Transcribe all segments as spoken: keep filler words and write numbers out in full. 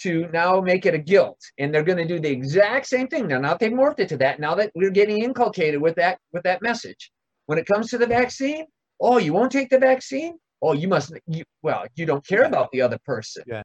to now make it a guilt, and they're going to do the exact same thing. Now, now they've morphed it to that. Now that we're getting inculcated with that with that message, when it comes to the vaccine, oh, you won't take the vaccine? Oh, you must. You, well, you don't care Yeah. about the other person. Yeah.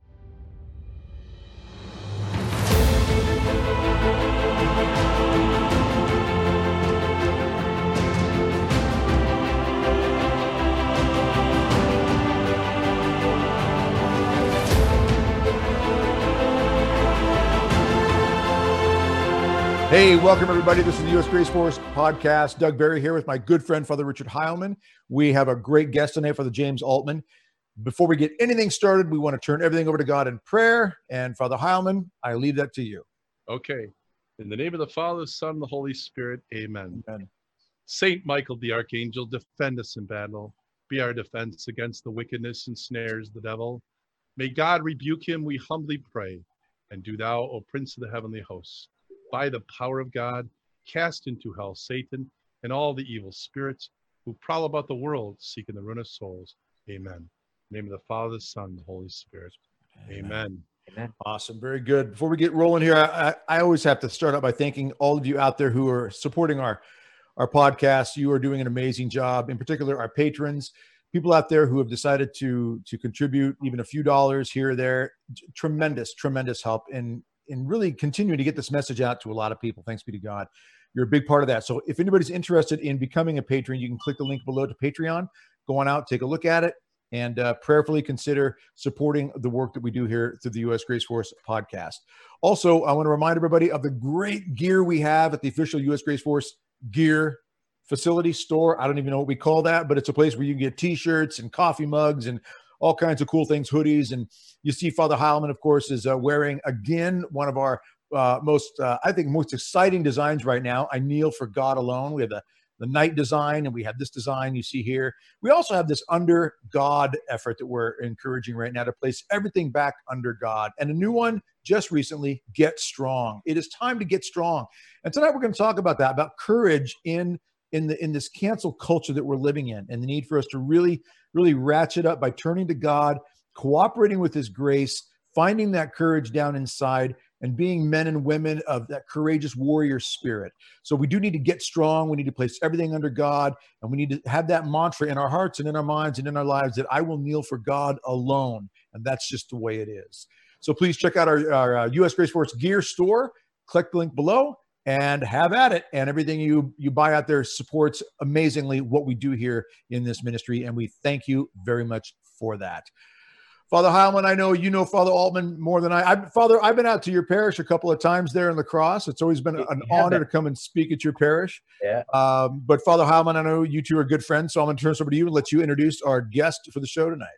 Hey, welcome everybody. This is the U S Grace Force podcast. Doug Barry here with my good friend, Father Richard Heilman. We have a great guest tonight, Father James Altman. Before we get anything started, we want to turn everything over to God in prayer. And Father Heilman, I leave that to you. Okay. In the name of the Father, the Son, and the Holy Spirit, amen. Amen. Saint Michael the Archangel, defend us in battle. Be our defense against the wickedness and snares of the devil. May God rebuke him, we humbly pray. And do thou, O Prince of the heavenly hosts, by the power of God, cast into hell Satan and all the evil spirits who prowl about the world seeking the ruin of souls. Amen. In the name of the Father, the Son, and the Holy Spirit. Amen. Amen. Amen. Awesome. Very good. Before we get rolling here, I, I always have to start out by thanking all of you out there who are supporting our, our podcast. You are doing an amazing job. In particular, our patrons, people out there who have decided to, to contribute even a few dollars here or there. Tremendous, tremendous help in and really continuing to get this message out to a lot of people. Thanks be to God. You're a big part of that. So if anybody's interested in becoming a patron, you can click the link below to Patreon. Go on out, take a look at it, and uh, prayerfully consider supporting the work that we do here through the U S Grace Force podcast. Also, I want to remind everybody of the great gear we have at the official U S Grace Force gear facility store. I don't even know what we call that, but it's a place where you can get t-shirts and coffee mugs and all kinds of cool things, hoodies. And you see Father Heilman, of course, is uh, wearing, again, one of our uh, most, uh, I think, most exciting designs right now. I kneel for God alone. We have the, the night design, and we have this design you see here. We also have this under God effort that we're encouraging right now to place everything back under God. And a new one just recently, Get Strong. It is time to get strong. And tonight we're going to talk about that, about courage in in the in this cancel culture that we're living in, and the need for us to really, really ratchet up by turning to God, cooperating with his grace, finding that courage down inside, and being men and women of that courageous warrior spirit. So we do need to get strong. We need to place everything under God, and we need to have that mantra in our hearts and in our minds and in our lives that I will kneel for God alone. And that's just the way it is. So please check out our, our uh, U S Grace Force gear store. Click the link below and have at it. And everything you, you buy out there supports amazingly what we do here in this ministry. And we thank you very much for that. Father Heilman, I know you know Father Altman more than I. I. Father, I've been out to your parish a couple of times there in La Crosse. It's always been an Yeah, honor but- to come and speak at your parish. Yeah. Um, but Father Heilman, I know you two are good friends, so I'm going to turn this over to you and let you introduce our guest for the show tonight.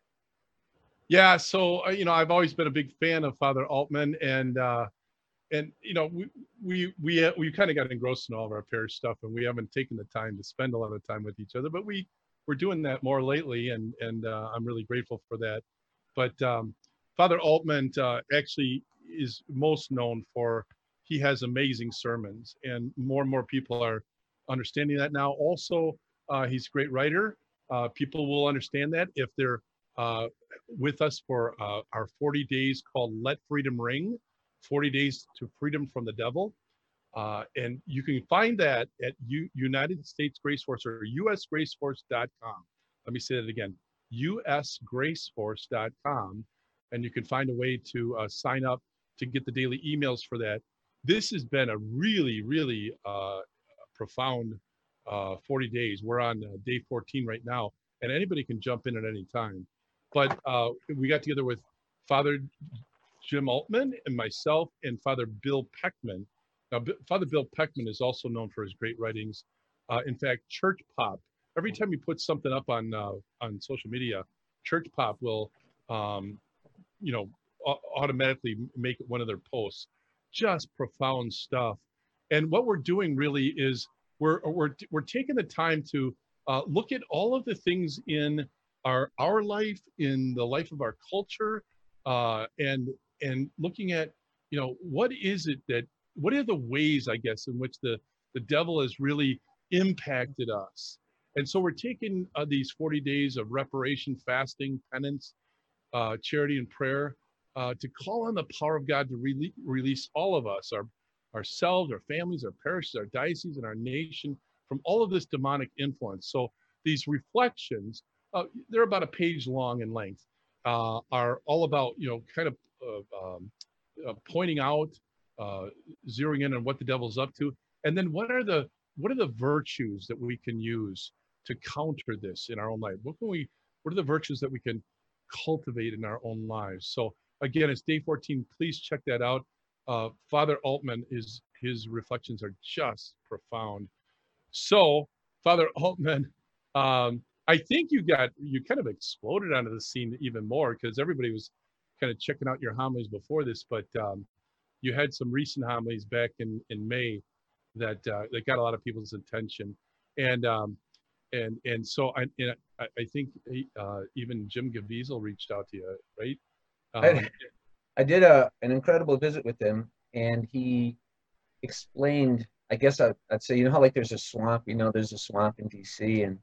Yeah, so uh, you know, I've always been a big fan of Father Altman, and uh, and you know, we we we uh, we kind of got engrossed in all of our parish stuff, and we haven't taken the time to spend a lot of time with each other. But we we're doing that more lately, and and uh, I'm really grateful for that. But um, Father Altman uh, actually is most known for he has amazing sermons, and more and more people are understanding that now. Also, uh, he's a great writer. Uh, people will understand that if they're uh, with us for uh, our forty days called Let Freedom Ring, forty days to freedom from the devil. Uh, and you can find that at U- United States Grace Force or U S grace force dot com. Let me say that again, U S grace force dot com. And you can find a way to uh, sign up to get the daily emails for that. This has been a really, really uh, profound uh, forty days. We're on uh, day fourteen right now, and anybody can jump in at any time. But uh, we got together with Father Jim Altman and myself and Father Bill Peckman. Now, B- Father Bill Peckman is also known for his great writings. Uh, in fact, Church Pop, every time you put something up on uh, on social media, Church Pop will, um, you know, a- automatically make it one of their posts. Just profound stuff. And what we're doing really is we're we're we're taking the time to uh, look at all of the things in our our life, in the life of our culture, uh, and and looking at, you know, what is it that what are the ways, I guess, in which the the devil has really impacted us. And so we're taking uh, these forty days of reparation, fasting, penance, uh, charity, and prayer uh, to call on the power of God to re- release all of us, our ourselves, our families, our parishes, our dioceses, and our nation from all of this demonic influence. So these reflections, uh, they're about a page long in length, uh, are all about, you know, kind of uh, um, uh, pointing out, uh, zeroing in on what the devil's up to, and then what are the what are the virtues that we can use to counter this in our own life? What can we? What are the virtues that we can cultivate in our own lives? So again, it's day fourteen. Please check that out. Uh, Father Altman, is his reflections are just profound. So, Father Altman, um, I think you got you kind of exploded onto the scene even more because everybody was kind of checking out your homilies before this, but um, you had some recent homilies back in in May that uh, that got a lot of people's attention, and um, and and so I and I, I think uh, even Jim Caviezel reached out to you, right? Um, I, I did a an incredible visit with him, and he explained. I guess I, I'd say, you know how like there's a swamp, you know, there's a swamp in D C, and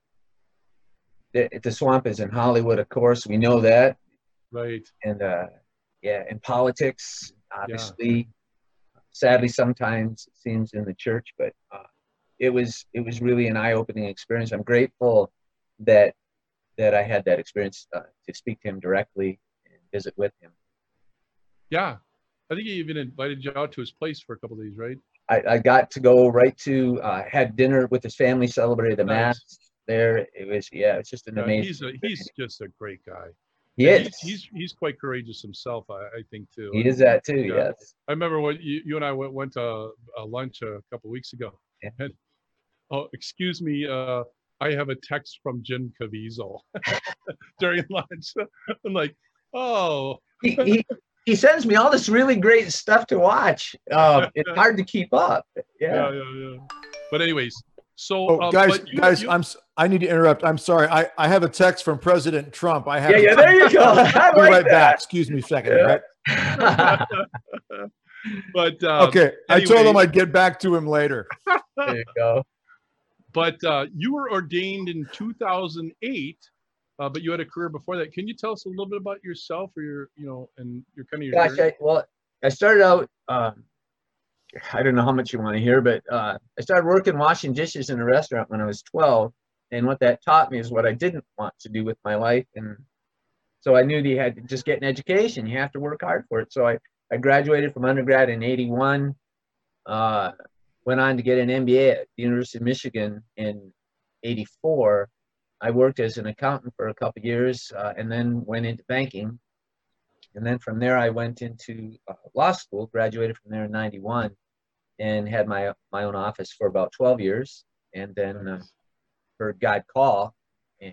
the, the swamp is in Hollywood, of course, we know that. Right. And uh, yeah, in politics, obviously, yeah. Sadly, sometimes it seems in the church, but uh, it was it was really an eye-opening experience. I'm grateful that that I had that experience uh, to speak to him directly and visit with him. Yeah, I think he even invited you out to his place for a couple of days, right? I, I got to go right to uh, had dinner with his family, celebrated the nice. Mass there. It was yeah, it's just an yeah, amazing. He's a, he's just a great guy. He and is. He's, he's he's quite courageous himself, I, I think too. He is that too. Yeah. Yes. I remember when you, you and I went went to a lunch a couple of weeks ago. Yeah. And oh, excuse me, uh, I have a text from Jim Caviezel during lunch. I'm like, oh. he, he he sends me all this really great stuff to watch. Uh, it's hard to keep up. Yeah. Yeah, yeah, yeah. But anyways, so oh, uh, guys, you, guys, you, I'm I need to interrupt. I'm sorry. I I have a text from President Trump. I have. Yeah, to, yeah. There you go. I be like right that. back. Excuse me a second. Yeah. Right? but um, okay, anyway, I told him I'd get back to him later. There you go. But uh, you were ordained in two thousand eight, uh, but you had a career before that. Can you tell us a little bit about yourself, or your, you know, and your kind of your? Gosh, I, well, I started out. Um, I don't know how much you want to hear, but uh, I started working washing dishes in a restaurant when I was twelve, and what that taught me is what I didn't want to do with my life, and so I knew that you had to just get an education. You have to work hard for it. So I I graduated from undergrad in eighty-one. Uh, went on to get an M B A at the University of Michigan in eighty-four. I worked as an accountant for a couple of years uh, and then went into banking. And then from there, I went into uh, law school, graduated from there in ninety-one, and had my, my own office for about twelve years. And then uh, heard God call. And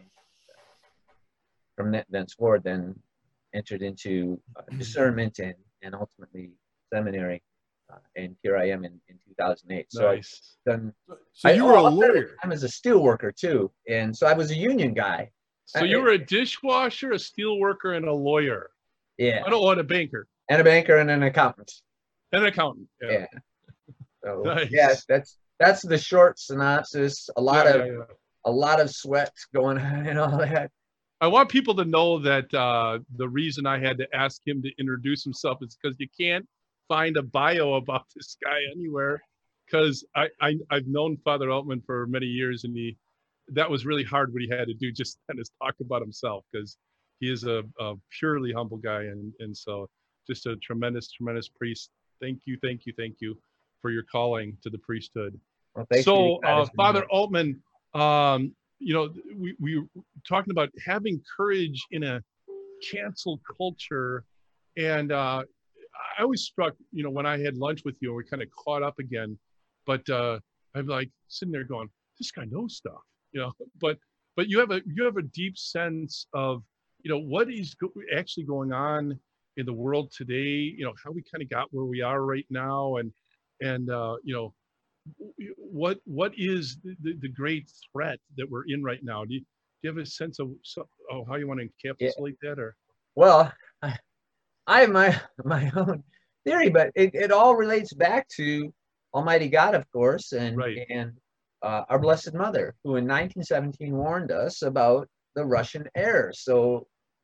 from that, thenceforward, then entered into uh, discernment and, and ultimately seminary. Uh, and here I am in, in two thousand eight. So nice. I've done. So you I, were oh, a lawyer. I'm as a steel worker too, and so I was a union guy. So I, you were a dishwasher, a steel worker, and a lawyer. Yeah. I don't want a banker. And a banker and an accountant. And an accountant. Yeah. Yeah. So nice. yeah, that's that's the short synopsis. A lot yeah, of yeah, yeah. a lot of sweat going on and all that. I want people to know that uh, the reason I had to ask him to introduce himself is because you can't find a bio about this guy anywhere, because I, I I've known Father Altman for many years, and he that was really hard what he had to do, just kind of talk about himself, because he is a, a purely humble guy, and and so just a tremendous tremendous priest. Thank you, thank you, thank you for your calling to the priesthood. Well, so uh, Father Altman, um, you know, we we were talking about having courage in a cancel culture, and uh, I was struck, you know, when I had lunch with you and we kind of caught up again, but uh, I'm like sitting there going, this guy knows stuff, you know, but, but you have a, you have a deep sense of, you know, what is go actually going on in the world today, you know, how we kind of got where we are right now. And, and, uh, you know, what, what is the, the, the great threat that we're in right now? Do you, do you have a sense of, of how you want to encapsulate yeah. that, or? Well, I, I have my, my own theory, but it, it all relates back to Almighty God, of course, and, right. and uh, our Blessed Mother, who in nineteen seventeen warned us about the Russian error. So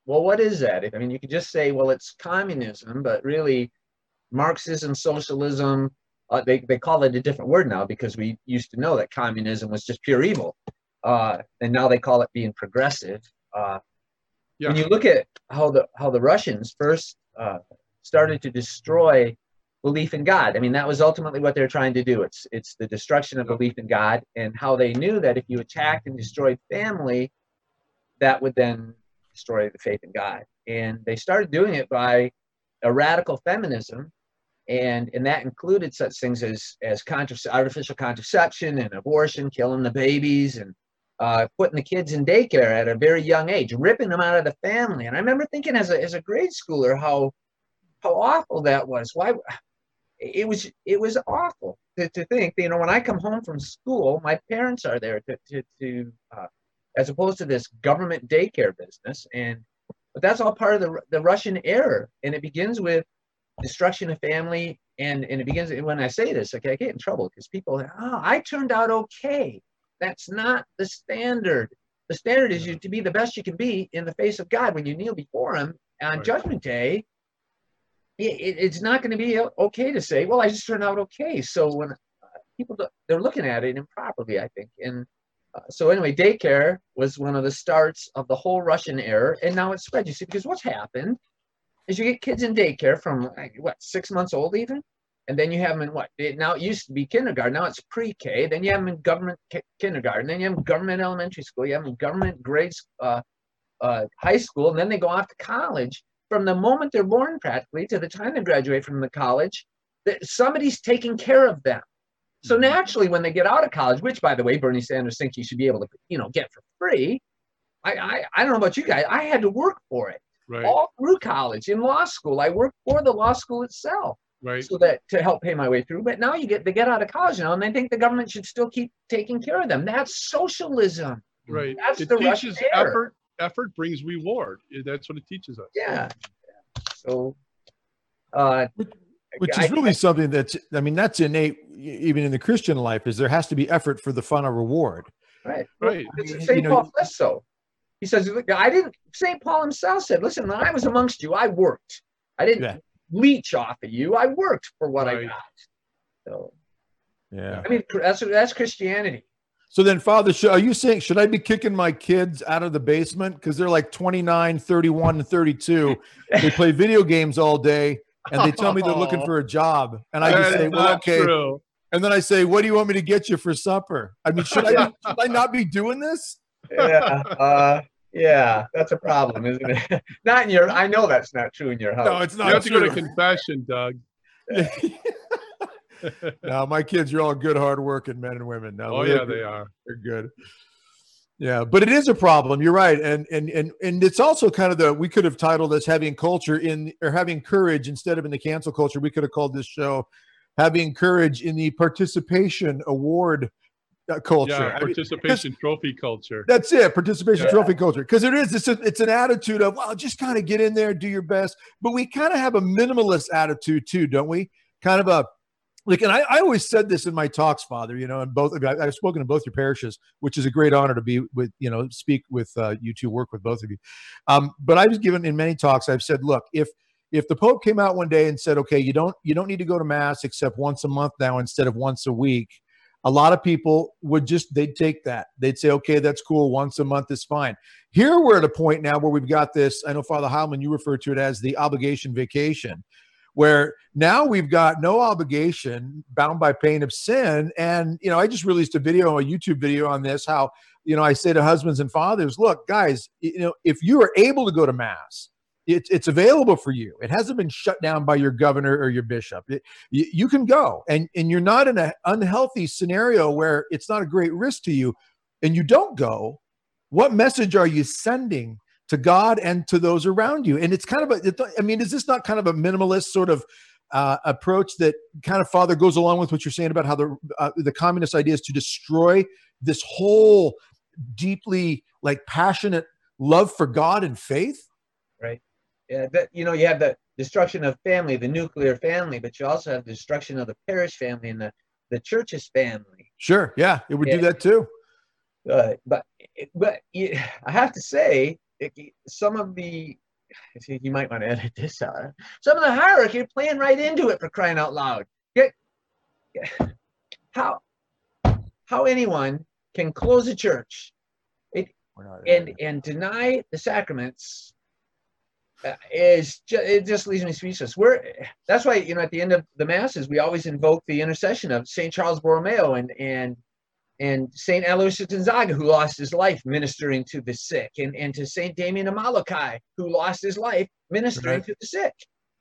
well, what is that? I mean, you could just say, well, it's communism, but really Marxism, socialism, uh, they, they call it a different word now because we used to know that communism was just pure evil. Uh, and now they call it being progressive. Uh, yeah. When you look at how the, how the Russians first uh, started to destroy belief in God, I mean, that was ultimately what they're trying to do. It's, it's the destruction of belief in God, and how they knew that if you attacked and destroyed family, that would then destroy the faith in God. And they started doing it by a radical feminism, and and that included such things as as contrace- artificial contraception and abortion, killing the babies, and uh, putting the kids in daycare at a very young age, ripping them out of the family. And I remember thinking as a as a grade schooler how how awful that was. Why it was it was awful to, to think. You know, when I come home from school, my parents are there to to, to uh, as opposed to this government daycare business. And but that's all part of the the Russian error, and it begins with destruction of family, and and it begins when I say this, okay, I get in trouble because people, oh, I turned out okay. That's not the standard. The standard is you to be the best you can be in the face of God when you kneel before Him on right. Judgment Day. It, it's not going to be okay to say, well, I just turned out okay. So when uh, people they're looking at it improperly, I think. And uh, so anyway, daycare was one of the starts of the whole Russian error, and now it's spread. You see, because what's happened is you get kids in daycare from like, what, six months old even, and then you have them in what? It, now it used to be kindergarten, now it's pre-K. Then you have them in government ki- kindergarten. Then you have them in government elementary school. You have them in government grades, uh, uh, high school, and then they go off to college. From the moment they're born, practically to the time they graduate from the college, that somebody's taking care of them. So naturally, when they get out of college, which by the way, Bernie Sanders thinks you should be able to, you know, get for free. I I, I don't know about you guys. I had to work for it. Right. All through college, in law school, I worked for the law school itself, right? So that to help pay my way through. But now you get they get out of college now, and they think the government should still keep taking care of them. That's socialism, right? That's it the teaches Russian error. effort. Effort brings reward. That's what it teaches us. Yeah. So, uh, which, which is I, really I, something that's. I mean, that's innate, even in the Christian life. Is there has to be effort for the final reward. Right. Right. Well, Saint Paul says so. He says, I didn't, Saint Paul himself said, listen, when I was amongst you, I worked. I didn't yeah. leech off of you. I worked for what right. I got. So, yeah. I mean, that's, that's Christianity. So then, Father, are you saying, should I be kicking my kids out of the basement? Because they're like twenty-nine, thirty-one, and thirty-two. They play video games all day, and they tell me they're looking for a job. And I just say, well, okay. True. And then I say, what do you want me to get you for supper? I mean, should I, be, should I not be doing this? Yeah, uh, yeah, that's a problem, isn't it? Not in your. I know that's not true in your house. No, it's not. You have true. to go to confession, Doug. No, my kids are all good, hardworking men and women. No, oh yeah, they are. They're good. Yeah, but it is a problem. You're right, and and and and it's also kind of the. We could have titled this "Having Culture in" or "Having Courage" instead of in the cancel culture. We could have called this show "Having Courage in the Participation Award." Uh, culture, yeah, participation I mean, trophy culture. That's it, participation yeah. trophy culture. Because it is, it's, a, it's an attitude of, well, just kind of get in there, do your best. But we kind of have a minimalist attitude too, don't we? Kind of a, like, and I, I always said this in my talks, Father, you know, and both, I, I've spoken to both your parishes, which is a great honor to be with, you know, speak with uh, you two, work with both of you. Um, but I was given in many talks, I've said, look, if, if the Pope came out one day and said, okay, you don't, you don't need to go to mass except once a month now instead of once a week, a lot of people would just, they'd take that. They'd say, okay, that's cool. Once a month is fine. Here we're at a point now where we've got this, I know Father Heilman, you refer to it as the obligation vacation, where now we've got no obligation bound by pain of sin. And, you know, I just released a video, a YouTube video on this, how, you know, I say to husbands and fathers, look, guys, you know, if you are able to go to mass, It's, it's available for you. It hasn't been shut down by your governor or your bishop. It, you, you can go, and, and you're not in an unhealthy scenario where it's not a great risk to you, and you don't go. What message are you sending to God and to those around you? And it's kind of a, it, I mean, is this not kind of a minimalist sort of uh, approach that kind of, Father, goes along with what you're saying about how the uh, the communist idea is to destroy this whole deeply, like, passionate love for God and faith? Right. Yeah, that, you know, you have the destruction of family, the nuclear family, but you also have the destruction of the parish family and the, the church's family. Sure, yeah, it would yeah. do that too. Uh, but but I have to say, it, some of the, you might want to edit this out. Some of the hierarchy are playing right into it, for crying out loud. Get, how how anyone can close a church it, and and deny the sacraments uh, is just, it just leaves me speechless. We're that's why, you know, at the end of the masses we always invoke the intercession of Saint Charles Borromeo and and and Saint Aloysius Gonzaga, who lost his life ministering to the sick, and, and to Saint Damien of Molokai, who lost his life ministering right. to the sick.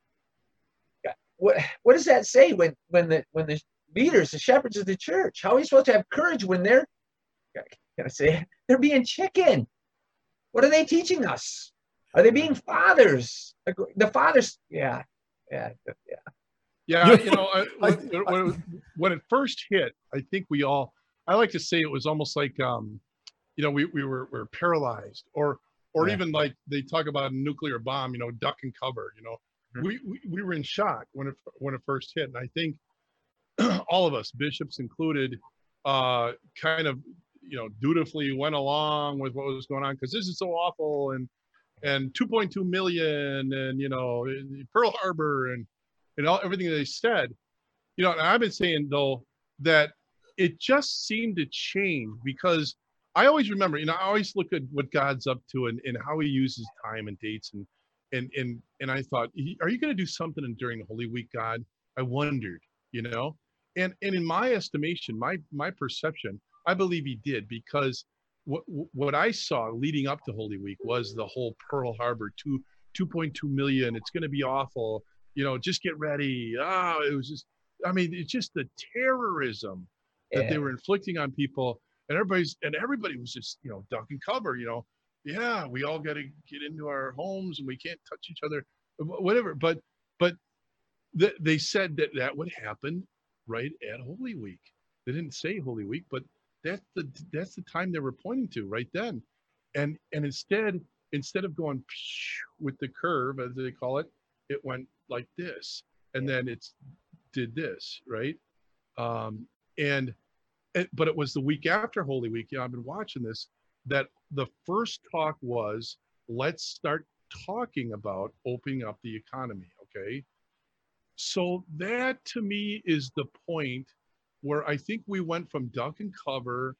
What what does that say when when the when the leaders, the shepherds of the church, how are we supposed to have courage when they're, can I say, they're being chicken? What are they teaching us? Are they being fathers? The fathers, yeah, yeah, yeah. Yeah, you know, I, when, when, when it first hit, I think we all, I like to say it was almost like, um, you know, we, we were, we were paralyzed, or or yeah. even like they talk about a nuclear bomb, you know, duck and cover, you know. Mm-hmm. we, we, we were in shock when it, when it first hit. And I think all of us, bishops included, uh, kind of, you know, dutifully went along with what was going on, because this is so awful, and and two point two million, and, you know, Pearl Harbor, and and all everything they said, you know. And I've been saying though that it just seemed to change, because I always remember, you know, I always look at what God's up to, and, and how he uses time and dates, and and and and I thought, are you going to do something during the Holy Week, God? I wondered, you know. And and in my estimation, my my perception, I believe he did, because what what I saw leading up to Holy Week was the whole Pearl Harbor, two two point two million. It's going to be awful. You know, just get ready. Ah, oh, it was just, I mean, it's just the terrorism that yeah. they were inflicting on people, and everybody's and everybody was just, you know, duck and cover. You know, yeah, we all got to get into our homes, and we can't touch each other, whatever. But but th- they said that that would happen right at Holy Week. They didn't say Holy Week, but that's the that's the time they were pointing to right then. And and instead instead of going with the curve, as they call it, it went like this, and then it's did this, right? Um, and it, but it was the week after Holy Week. You know, I've been watching this. That the first talk was, let's start talking about opening up the economy. Okay. So that to me is the point where I think we went from duck and cover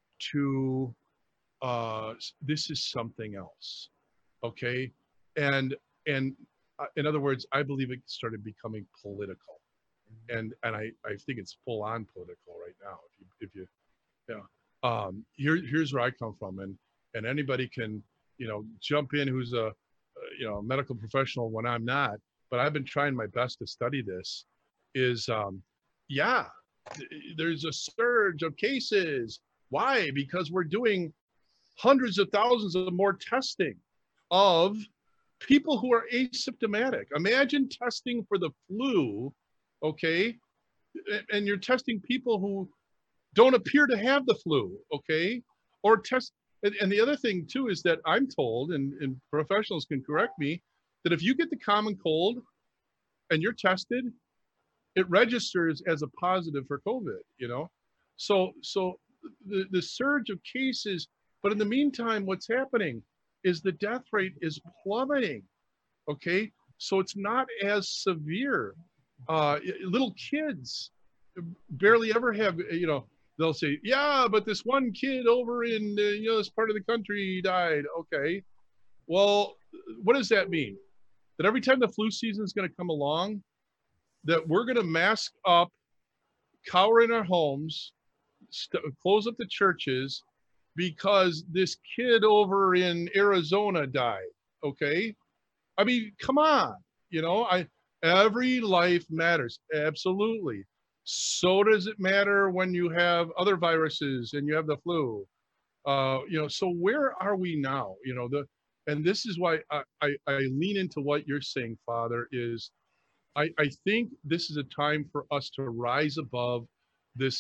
to uh, this is something else, okay? And and uh, in other words, I believe it started becoming political, and and I, I think it's full on political right now. If you if you yeah, um, here here's where I come from, and and anybody can, you know, jump in who's a, you know, medical professional when I'm not. But I've been trying my best to study this, is, um, yeah, there's a surge of cases. Why? Because we're doing hundreds of thousands of more testing of people who are asymptomatic. Imagine testing for the flu, okay? And you're testing people who don't appear to have the flu, okay? Or test, and, and the other thing too is that I'm told, and, and professionals can correct me, that if you get the common cold and you're tested, it registers as a positive for COVID, you know? So so the, the surge of cases, but in the meantime, what's happening is the death rate is plummeting, okay? So it's not as severe. Uh, little kids barely ever have, you know, they'll say, yeah, but this one kid over in, uh, you know, this part of the country died. Okay. Well, what does that mean? That every time the flu season is going to come along, that we're going to mask up, cower in our homes, st- close up the churches, because this kid over in Arizona died, okay? I mean, come on, you know, I every life matters, absolutely. So does it matter when you have other viruses and you have the flu, uh, you know, so where are we now? You know, the and this is why I, I, I lean into what you're saying, Father, is I, I think this is a time for us to rise above this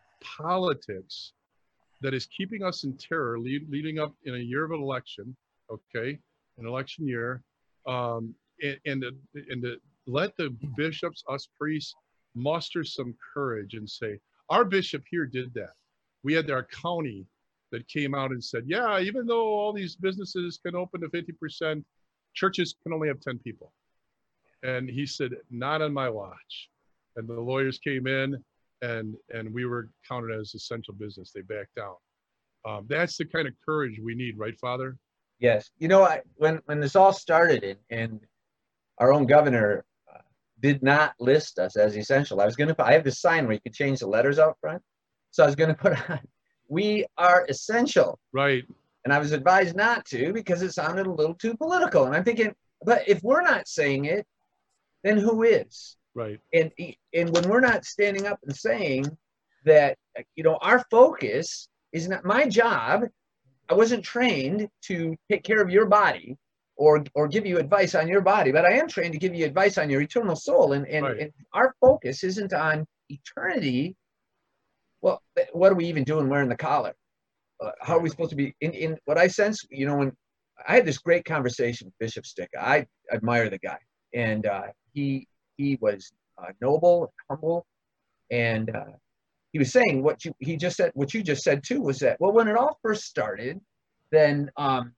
politics that is keeping us in terror, lead, leading up in a year of an election, okay, an election year, um, and, and, to, and to let the bishops, us priests, muster some courage and say, our bishop here did that. We had our county that came out and said, yeah, even though all these businesses can open to fifty percent, churches can only have ten people. And he said, not on my watch. And the lawyers came in, and and we were counted as essential business. They backed down. Um, that's the kind of courage we need, right, Father? Yes. You know, I, when, when this all started and, and our own governor uh, did not list us as essential, I was going to put, I have this sign where you could change the letters out front. So I was going to put on, we are essential. Right. And I was advised not to because it sounded a little too political. And I'm thinking, but if we're not saying it, then who is? Right. And, and when we're not standing up and saying that, you know, our focus is not my job. I wasn't trained to take care of your body or or give you advice on your body, but I am trained to give you advice on your eternal soul. And, and, Right. and our focus isn't on eternity. Well, what are we even doing wearing the collar? Uh, how are we supposed to be in, in what I sense, you know, when I had this great conversation with Bishop Sticka, I admire the guy. And uh, he, he was uh, noble, humble, and uh, he was saying what you he just said what you just said too was that, well, when it all first started, then um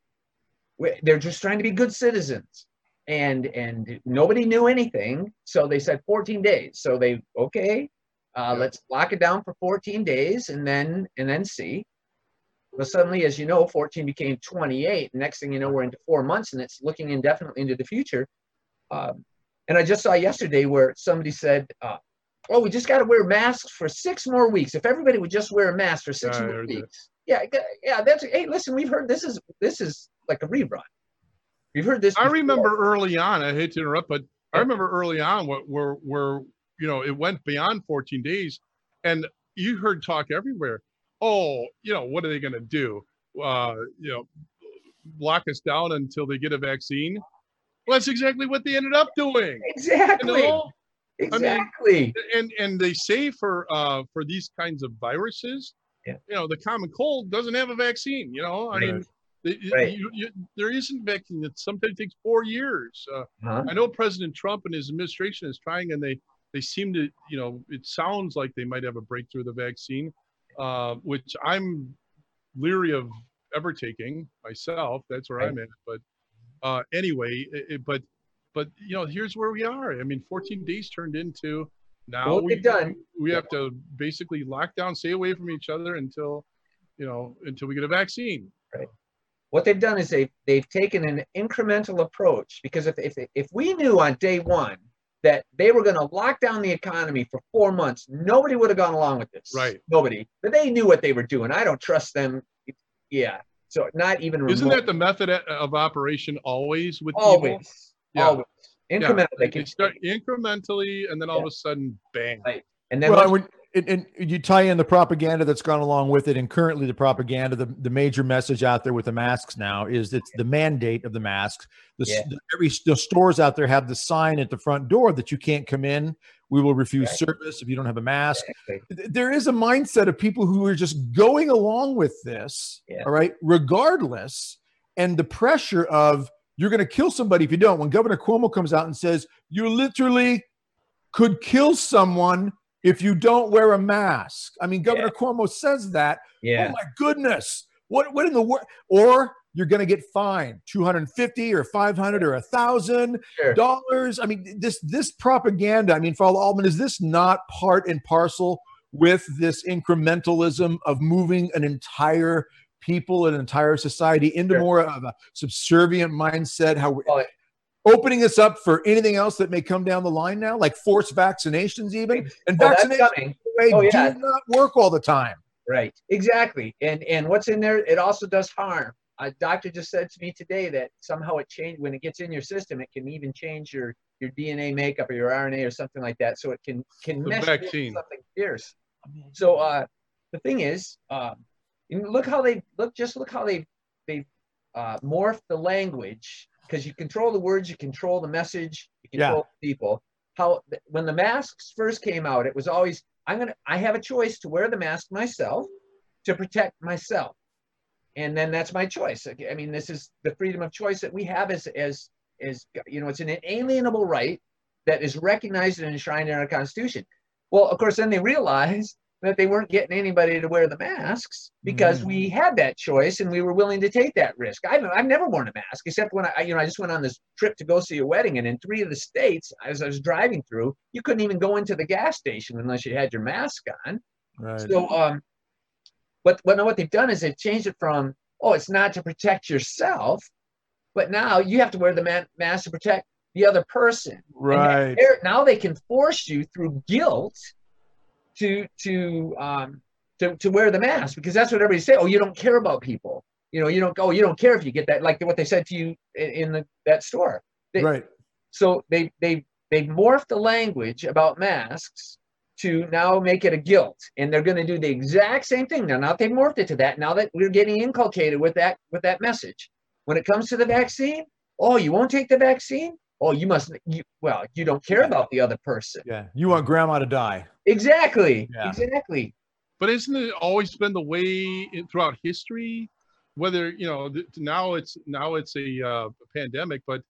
we, they're just trying to be good citizens, and and nobody knew anything, so they said fourteen days. So they okay, uh, Yeah. let's lock it down for fourteen days and then and then see. Well, suddenly, as you know, fourteen became twenty-eight. Next thing you know, we're into four months, and it's looking indefinitely into the future. Um, and I just saw yesterday where somebody said, uh, oh, we just got to wear masks for six more weeks. If everybody would just wear a mask for six Yeah, I more heard that. weeks. Yeah, yeah, that's, hey, listen, we've heard this is, this is like a rerun. We've heard this I before. remember early on, I hate to interrupt, but I Yeah. remember early on what where, where, you know, it went beyond fourteen days, and you heard talk everywhere. Oh, you know, what are they going to do? Uh, you know, lock us down until they get a vaccine? Well, that's exactly what they ended up doing. Exactly. You know? Exactly. And and they say for uh for these kinds of viruses, Yeah. you know, the common cold doesn't have a vaccine. You know, I Right. mean, the, Right. you, you, there isn't vaccine. It sometimes takes four years. Uh, Huh? I know President Trump and his administration is trying, and they they seem to, you know, it sounds like they might have a breakthrough of the vaccine, uh, which I'm leery of ever taking myself. That's where Right. I'm at. But uh, anyway, it, it- but but you know, here's where we are. I mean, fourteen days turned into now Well, what we they've done- we have to basically lock down, stay away from each other until, you know, until we get a vaccine. What they've done is they've, they've taken an incremental approach, because if, if, if we knew on day one that they were going to lock down the economy for four months, nobody would have gone along with this. Right. Nobody. But they knew what they were doing. I don't trust them. Yeah. So not even Isn't remote- that the method of operation always with people? always, Yeah. always incremental. Yeah, They they can start incrementally, and then all Yeah. of a sudden, bang. Right. And then Well, once- when, and, and you tie in the propaganda that's gone along with it, and currently the propaganda, the, the major message out there with the masks now is it's the mandate of the masks. The, s- Yeah. the, every the stores out there have the sign at the front door that you can't come in. We will refuse Right. service if you don't have a mask. Exactly. Th- There is a mindset of people who are just going along with this, Yeah. all right, regardless, and the pressure of you're going to kill somebody if you don't. When Governor Cuomo comes out and says you literally could kill someone if you don't wear a mask. I mean, Governor Cuomo says that. Yeah. Oh my goodness. What what in the world? Or you're going to get fined two hundred fifty or five hundred or a thousand Sure. dollars. I mean, this this propaganda. I mean, Father Altman, is this not part and parcel with this incrementalism of moving an entire people, an entire society into Sure. more of a subservient mindset? How we're Well, opening us up for anything else that may come down the line now, like forced vaccinations, even. And well, that's vaccinations coming. they Oh, yeah. do not work all the time. Right. Exactly. And and what's in there, it also does harm. A doctor just said to me today that somehow it changed when it gets in your system. It can even change your your D N A makeup or your R N A or something like that. So it can can The mesh with vaccine. something fierce. So uh, the thing is, um, you know, look how they look. Just look how they they uh, morphed the language, because you control the words, you control the message, you Yeah. control the people. How when the masks first came out, it was always I'm gonna I have a choice to wear the mask myself to protect myself, and then that's my choice. I mean, this is the freedom of choice that we have as as as you know, it's an inalienable right that is recognized and enshrined in our Constitution. Well, of course, then they realized that they weren't getting anybody to wear the masks because Mm. we had that choice and we were willing to take that risk. I've, I've never worn a mask except when I, you know, I just went on this trip to go see a wedding, and in three of the states, as I was driving through, you couldn't even go into the gas station unless you had your mask on. Right. So, um, but, but no, what they've done is they've changed it from, oh, it's not to protect yourself, but now you have to wear the ma- mask to protect the other person. Right. And now they can force you through guilt to to um to, to wear the mask, because that's what everybody say. Oh, you don't care about people. You know, you don't oh, you don't care if you get that, like what they said to you in, in the, that store. They, Right. So they they they morphed the language about masks to now make it a guilt, and they're going to do the exact same thing now. Now they've morphed it to that. Now that we're getting inculcated with that with that message, when it comes to the vaccine, oh, you won't take the vaccine. Oh, you must. You, well, you don't care about the other person. Yeah. You want grandma to die. Exactly. Yeah. Exactly. But isn't it always been the way in, throughout history? Whether you know th- now it's now it's a uh, pandemic, but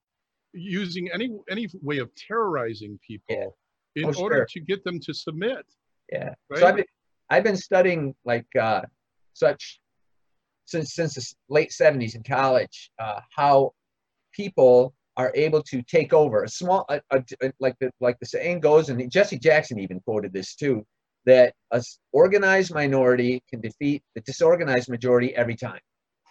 using any any way of terrorizing people Yeah. in Oh, order sure. to get them to submit. Yeah. Right? So I've been, I've been studying like uh, such since since the late seventies in college, uh, how people are able to take over a small, a, a, a, like the like the saying goes, and Jesse Jackson even quoted this too, that a organized minority can defeat the disorganized majority every time.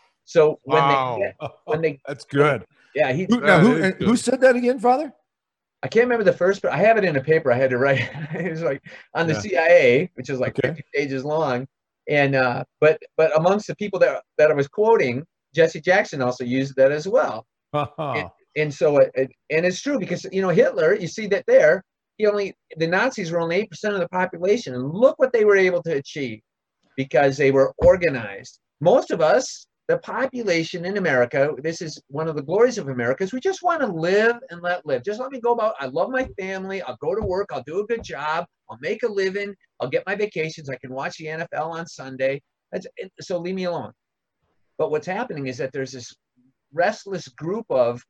So when Wow. they get, when they That's good. yeah he Who, now, That who, is and who good. said that again, Father? I can't remember the first, but I have it in a paper I had to write. It was like on the Yeah. C I A, which is like Okay. fifty pages long. And uh, but but amongst the people that that I was quoting, Jesse Jackson also used that as well. And, and so it, it and it's true, because you know Hitler, you see that there, he only the Nazis were only eight percent of the population, and look what they were able to achieve because they were organized. Most of us, the population in America, this is one of the glories of America, is we just want to live and let live. Just let me go about. I love my family. I'll go to work. I'll do a good job. I'll make a living. I'll get my vacations. I can watch the N F L on Sunday. That's, so leave me alone. But what's happening is that there's this restless group of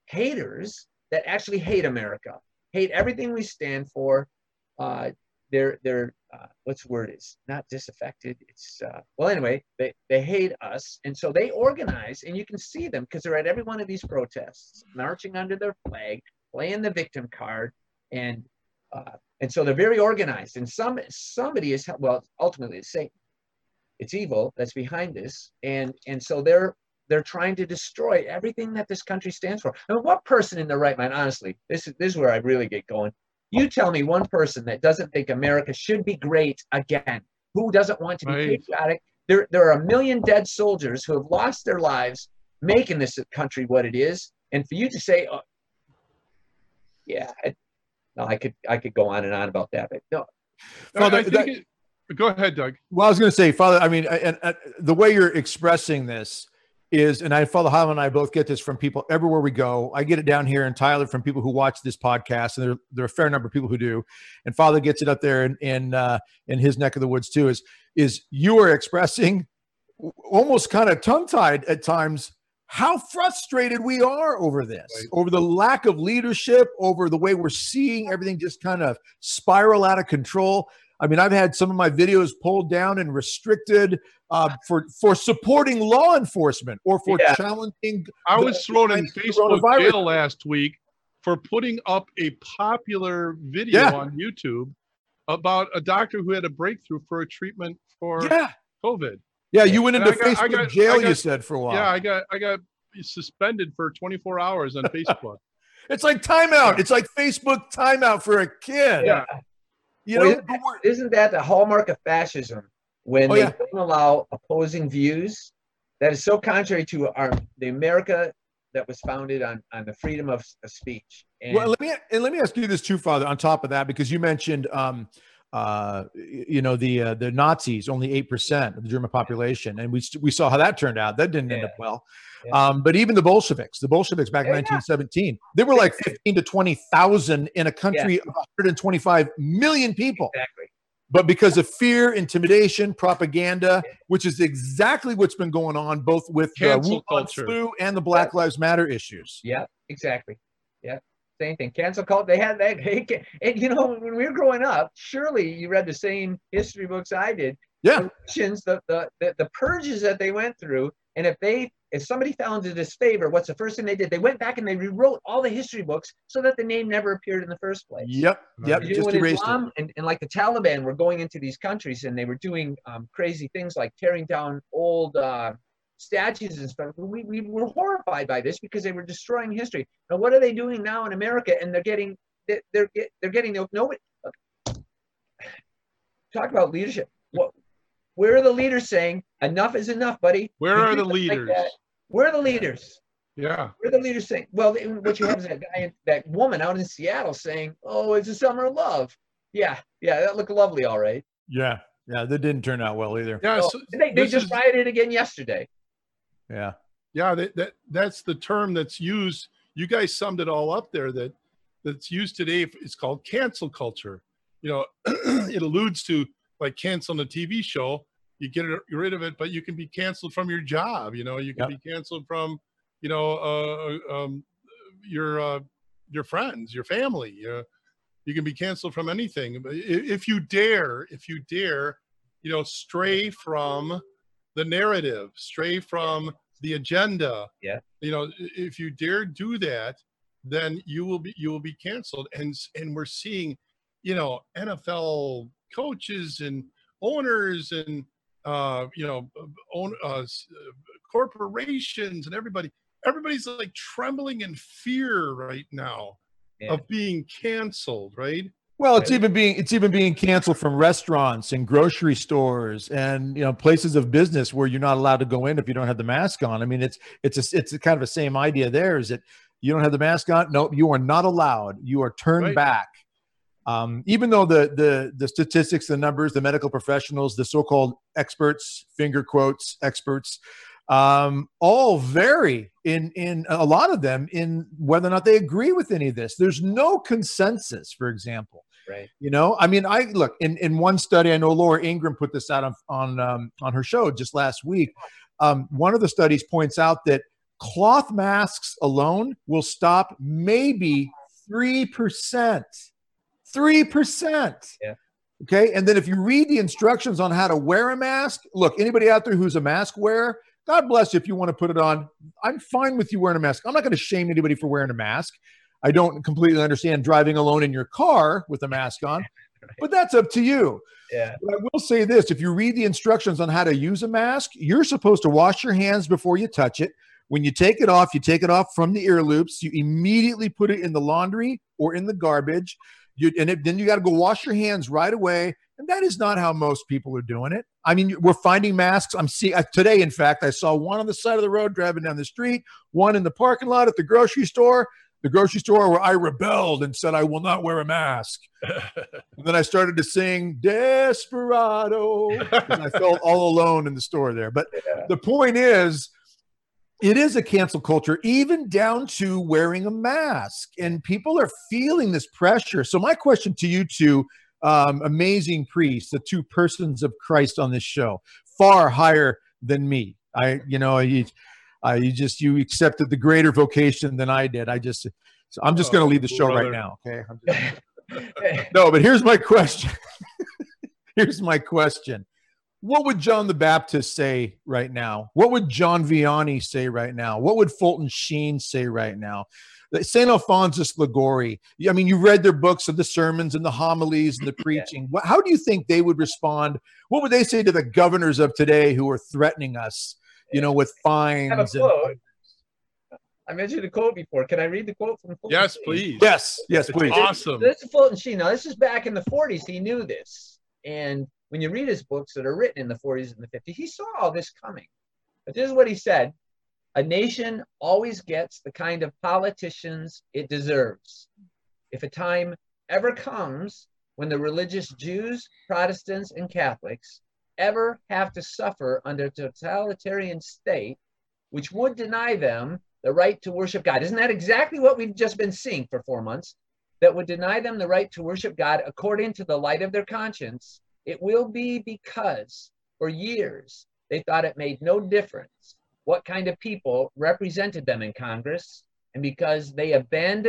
haters that actually hate America, hate everything we stand for. Uh, they're they're uh, what's the word is not disaffected. It's uh, well anyway. They they hate us, and so they organize, and you can see them because they're at every one of these protests, marching under their flag, playing the victim card, and uh, and so they're very organized. And some somebody is well, ultimately it's Satan. It's evil that's behind this, and and so they're they're trying to destroy everything that this country stands for. I mean, what person in their right mind, honestly, this is this is where I really get going. You tell me one person that doesn't think America should be great again, who doesn't want to be Right. patriotic. There, there are a million dead soldiers who have lost their lives making this country what it is, and for you to say, oh, yeah, I, no, I could I could go on and on about that, but no, Father, I, I think that- it, go ahead, Doug. Well, I was going to say, Father, I mean, and, and the way you're expressing this is, and I, Father Hyman and I both get this from people everywhere we go. I get it down here in Tyler from people who watch this podcast, and there, there are a fair number of people who do. And Father gets it up there in in, uh, in his neck of the woods too. Is is you are expressing almost kind of tongue tied at times how frustrated we are over this, Right. over the lack of leadership, over the way we're seeing everything just kind of spiral out of control. I mean, I've had some of my videos pulled down and restricted uh, for for supporting law enforcement or for Yeah. challenging. I the- was thrown in the Facebook coronavirus. jail last week for putting up a popular video Yeah. on YouTube about a doctor who had a breakthrough for a treatment for Yeah, COVID. yeah. You went And into I got- I Facebook got- jail. I you got- said for a while. Yeah, I got I got suspended for twenty-four hours on Facebook. It's like timeout. Yeah. It's like Facebook timeout for a kid. Yeah. You Well, know, isn't, but we're- isn't that the hallmark of fascism when Oh, they yeah. don't allow opposing views? That is so contrary to our the America that was founded on on the freedom of, of speech. And Well, let me and let me ask you this too, Father. On top of that, because you mentioned, um, uh, you know, the uh, the Nazis, only eight percent of the German population, and we we saw how that turned out. That didn't end Yeah. up well. Yeah. Um, but even the Bolsheviks, the Bolsheviks back in Yeah, yeah. nineteen seventeen, they were like fifteen to twenty thousand in a country of one hundred twenty-five million people. exactly. But because of fear, intimidation, propaganda, which is exactly what's been going on both with the Cancel Wuhan culture. flu and the Black Lives Matter issues. Yeah, exactly. Yeah. Same thing. Cancel culture. They had that. Hey, and you know, when we were growing up, surely you read the same history books I did. Yeah. The Russians, the, the the the purges that they went through, and if they if somebody fell into disfavor, what's the first thing they did? They went back and they rewrote all the history books so that the name never appeared in the first place. Yep. Yep. You know, Just when erased Islam it. and, and like the Taliban were going into these countries and they were doing um, crazy things like tearing down old uh, statues and stuff. We, we were horrified by this because they were destroying history. Now, what are they doing now in America? And they're getting, they're, they're, they're getting, no, talk about leadership. What, where are the leaders saying, enough is enough, buddy? Where You are do the something like leaders? that. Where are the leaders? Yeah. Where are the leaders saying, well, what you have is that guy, that woman out in Seattle saying, oh, it's a summer of love. Yeah, yeah, that looked lovely, all right. Yeah. Yeah. That didn't turn out well either. Yeah. So, So they they this just is- rioted again yesterday. Yeah. Yeah, that, that that's the term that's used. You guys summed it all up there. That that's used today. It's called cancel culture. You know, it alludes to like canceling a T V show. You get rid of it, but you can be canceled from your job. You know, you can Yep. be canceled from, you know, uh, um, your uh, your friends, your family. Uh, you can be canceled from anything. But if you dare, if you dare, you know, stray from the narrative, stray from the agenda. Yeah. You know, if you dare do that, then you will be you will be canceled. And and we're seeing, you know, N F L coaches and owners and uh, you know, own uh, corporations and everybody. Everybody's like trembling in fear right now Yeah. of being canceled, right? Well, it's even being it's even being canceled from restaurants and grocery stores and you know places of business where you're not allowed to go in if you don't have the mask on. I mean, it's it's a, it's a kind of the same idea there. Is that you don't have the mask on? No, you are not allowed. You are turned Right. back. Um, even though the the the statistics, the numbers, the medical professionals, the so-called experts, finger quotes experts, um, all vary in in a lot of them in whether or not they agree with any of this. There's no consensus, for example. Right. You know, I mean, I look in, in one study, I know Laura Ingram put this out on on um, on her show just last week. Um, one of the studies points out that cloth masks alone will stop maybe three percent. three percent. Yeah. Okay. And then if you read the instructions on how to wear a mask, look, anybody out there who's a mask wearer, God bless you if you want to put it on. I'm fine with you wearing a mask. I'm not going to shame anybody for wearing a mask. I don't completely understand driving alone in your car with a mask on, but that's up to you. Yeah. But I will say this, if you read the instructions on how to use a mask, you're supposed to wash your hands before you touch it. When you take it off, you take it off from the ear loops. You immediately put it in the laundry or in the garbage. You, and it, then you got to go wash your hands right away. And that is not how most people are doing it. I mean, we're finding masks. I'm seeing uh, today, in fact, I saw one on the side of the road driving down the street, one in the parking lot at the grocery store, the grocery store where I rebelled and said, I will not wear a mask. And then I started to sing Desperado because I felt all alone in the store there. But Yeah. the point is, it is a cancel culture, even down to wearing a mask. And people are feeling this pressure. So my question to you two, um, amazing priests, the two persons of Christ on this show, far higher than me. I, you know, you, uh, you just, you accepted the greater vocation than I did. I just, so I'm just going to leave the show brother. right now. Okay. I'm just, no, but here's my question. Here's my question. What would John the Baptist say right now? What would John Vianney say right now? What would Fulton Sheen say right now? Saint Alphonsus Liguori. I mean, you read their books of the sermons and the homilies and the preaching. What, how do you think they would respond? What would they say to the governors of today who are threatening us, you know, with fines? I have a And, quote. I mentioned a quote before. Can I read the quote from Fulton Yes, Sheen? please. yes, yes, It's please. awesome. This is Fulton Sheen. Now, this is back in the forties. He knew this. And when you read his books that are written in the forties and the fifties, he saw all this coming. But this is what he said. A nation always gets the kind of politicians it deserves. If a time ever comes when the religious Jews, Protestants, and Catholics ever have to suffer under a totalitarian state, which would deny them the right to worship God. Isn't that exactly what we've just been seeing for four months? That would deny them the right to worship God according to the light of their conscience. It will be because for years they thought it made no difference what kind of people represented them in Congress, and because they abandoned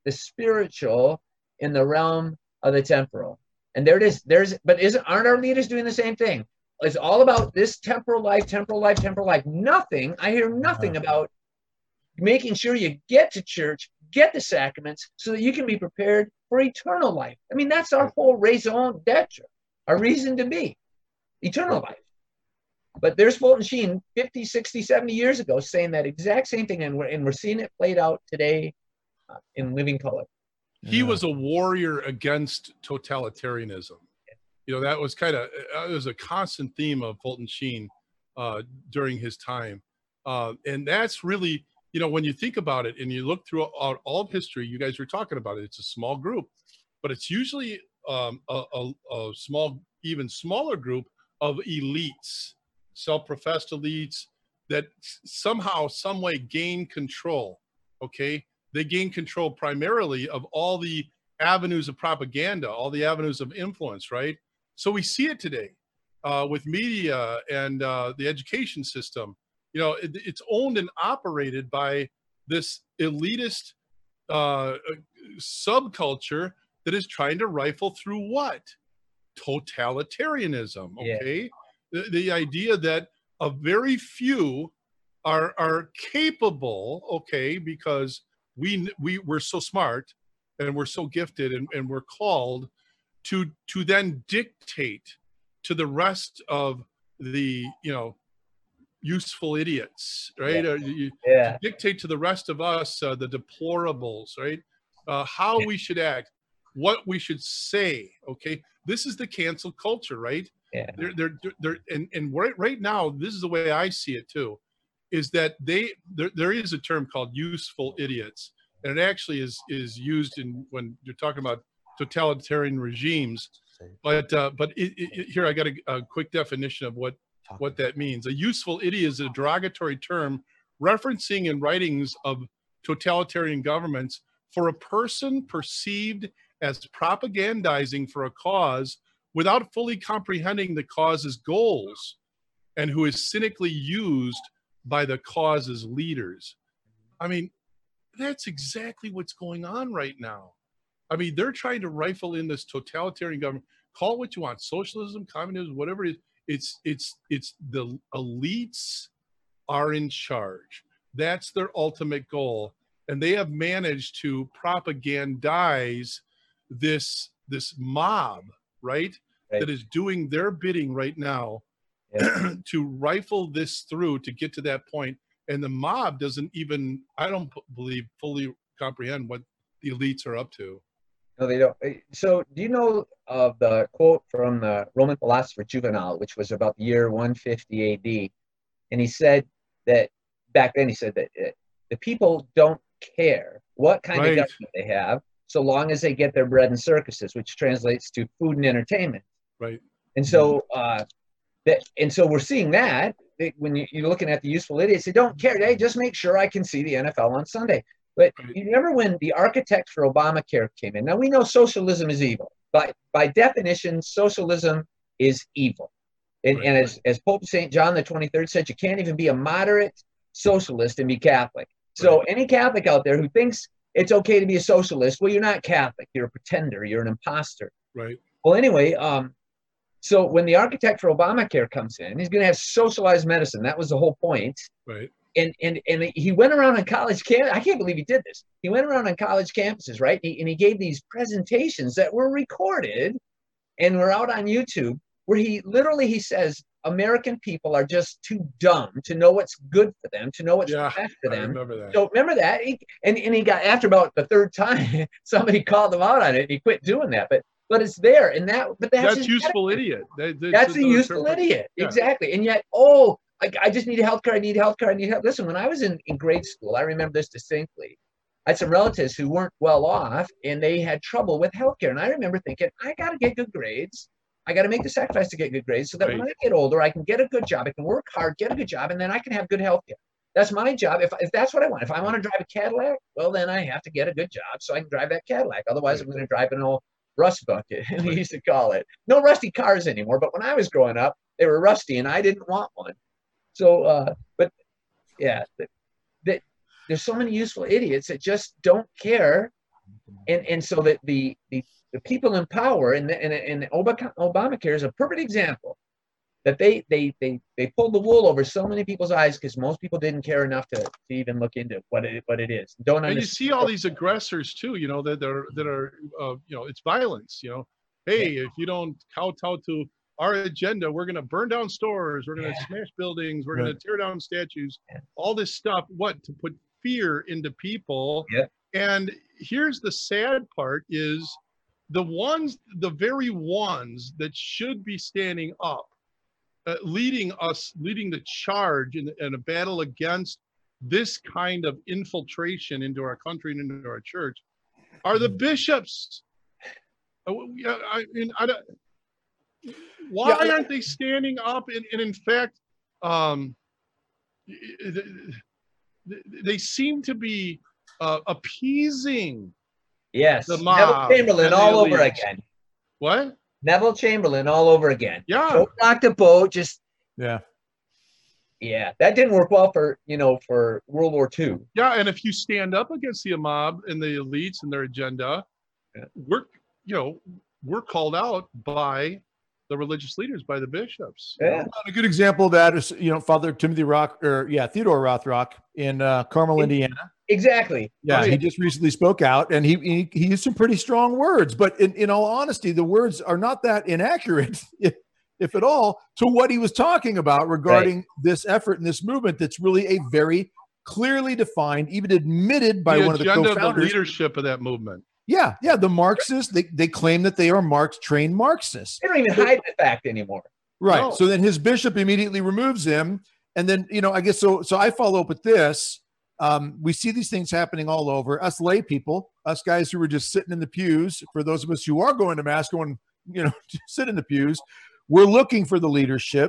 the spiritual in the realm of the temporal. And there it is. There's, but isn't, aren't our leaders doing the same thing? It's all about this temporal life, temporal life, temporal life. Nothing, I hear nothing about making sure you get to church, get the sacraments, so that you can be prepared for eternal life. I mean, that's our whole raison d'etre, our reason to be, eternal life. But there's Fulton Sheen fifty, sixty, seventy years ago saying that exact same thing, and we're, and we're seeing it played out today uh, in living color. He Yeah. was a warrior against totalitarianism. You know, that was kind of, it was a constant theme of Fulton Sheen uh, during his time. Uh, and that's really, you know, when you think about it and you look through all, all of history, you guys were talking about it, it's a small group, but it's usually um, a, a, a small, even smaller group of elites, self-professed elites that somehow, some way gain control, okay? They gain control primarily of all the avenues of propaganda, all the avenues of influence, right? So we see it today uh, with media and uh, the education system. You know, it, it's owned and operated by this elitist uh, subculture that is trying to rifle through what? Totalitarianism, okay? Yeah. The, the idea that a very few are, are capable, okay, because we, we, we're so smart and we're so gifted and, and we're called to, to then dictate to the rest of the, you know, useful idiots, right? Yeah. Or you, Yeah. to dictate to the rest of us, uh, the deplorables, right? Uh, how we should act, what we should say, okay? This is the cancel culture, right? Yeah. They're, they're, they're, and, and right, right now, this is the way I see it too, is that they, there, there is a term called useful idiots. And it actually is, is used in, when you're talking about totalitarian regimes, but, uh, but it, it, here I got a, a quick definition of what, what that means. A useful idiot is a derogatory term referencing in writings of totalitarian governments for a person perceived as propagandizing for a cause without fully comprehending the cause's goals and who is cynically used by the cause's leaders. I mean, that's exactly what's going on right now. I mean, they're trying to rifle in this totalitarian government. Call it what you want, socialism, communism, whatever it is. It's, it's, it's the elites are in charge. That's their ultimate goal. And they have managed to propagandize this, this mob, right? Right. That is doing their bidding right now, yeah. to rifle this through to get to that point. And the mob doesn't even, I don't believe, fully comprehend what the elites are up to. No, they don't. So do you know of the quote from the Roman philosopher Juvenal, which was about the year one fifty A D? And he said that, back then he said that it, the people don't care what kind right. of government they have, so long as they get their bread in circuses, which translates to food and entertainment. Right. And so, uh, that, and so we're seeing that when you, you're looking at the useful idiots, they don't care. They just make sure I can see the N F L on Sunday. But right. you remember when the architect for Obamacare came in? Now we know socialism is evil, but by definition, socialism is evil. And, right. and as, as Pope Saint John the twenty-third said, you can't even be a moderate socialist and be Catholic. So right. any Catholic out there who thinks it's okay to be a socialist, well, you're not Catholic. You're a pretender. You're an imposter. Right. Well, anyway, um, so when the architect for Obamacare comes in, he's going to have socialized medicine. That was the whole point. Right. And and and he went around on college camp. I can't believe he did this. He went around on college campuses, right? And he, and he gave these presentations that were recorded and were out on YouTube, where he literally he says American people are just too dumb to know what's good for them, to know what's yeah, best for them. I remember that. So remember that. He, and and he got, after about the third time, somebody called him out on it. And he quit doing that. But but it's there, and that but that's, that's useful idiot. That, that's, that's a useful term. idiot, yeah. Exactly. And yet, oh. I, I just need a health care. I need health care. I need help. Listen, when I was in, in grade school, I remember this distinctly. I had some relatives who weren't well off and they had trouble with health care. And I remember thinking, I got to get good grades. I got to make the sacrifice to get good grades so that right. when I get older, I can get a good job. I can work hard, get a good job, and then I can have good health care. That's my job. If, if that's what I want. If I want to drive a Cadillac, well, then I have to get a good job so I can drive that Cadillac. Otherwise, right. I'm going to drive an old rust bucket, we used to call it. No rusty cars anymore. But when I was growing up, they were rusty and I didn't want one. So, uh, but yeah, that, that there's so many useful idiots that just don't care And and so that the the, the people in power, and and, and Obamacare is a perfect example that they they they they pulled the wool over so many people's eyes because most people didn't care enough to, to even look into what it what it is. Don't and understand. you see all these aggressors too, you know, that are that are uh, you know, it's violence, you know. Hey, if you don't kowtow to our agenda, we're going to burn down stores, we're going to yeah. smash buildings, we're right. going to tear down statues, yeah. all this stuff. What, to put fear into people? Yeah. And here's the sad part: is the ones, the very ones that should be standing up, uh, leading us, leading the charge in, in a battle against this kind of infiltration into our country and into our church, are the bishops. I mean, I don't, why yeah. aren't they standing up? And, and in fact, um, they seem to be uh, appeasing. Yes, the mob Neville Chamberlain all over again. What? Neville Chamberlain all over again. Yeah. Don't rock the boat. Just yeah. Yeah, that didn't work well for, you know, for World War Two. Yeah, and if you stand up against the mob and the elites and their agenda, yeah. we're, you know, we're called out by the religious leaders, by the bishops. Yeah. A good example of that is, you know, Father Timothy Rock, or yeah, Theodore Rothrock in uh, Carmel, Indiana. Exactly. Yeah, right. He just recently spoke out, and he, he he used some pretty strong words. But in, in all honesty, the words are not that inaccurate, if, if at all, to what he was talking about regarding right. this effort and this movement. That's really a very clearly defined, even admitted by the one of the agenda, co-founders. the leadership of that movement. Yeah, yeah, the Marxists, they, they claim that they are Marx trained Marxists. They don't even hide the fact anymore. Right. No. So then his bishop immediately removes him. And then, you know, I guess so. So I follow up with this. Um, we see these things happening all over. Us lay people, us guys who were just sitting in the pews, for those of us who are going to mass, going, you know, sit in the pews, we're looking for the leadership.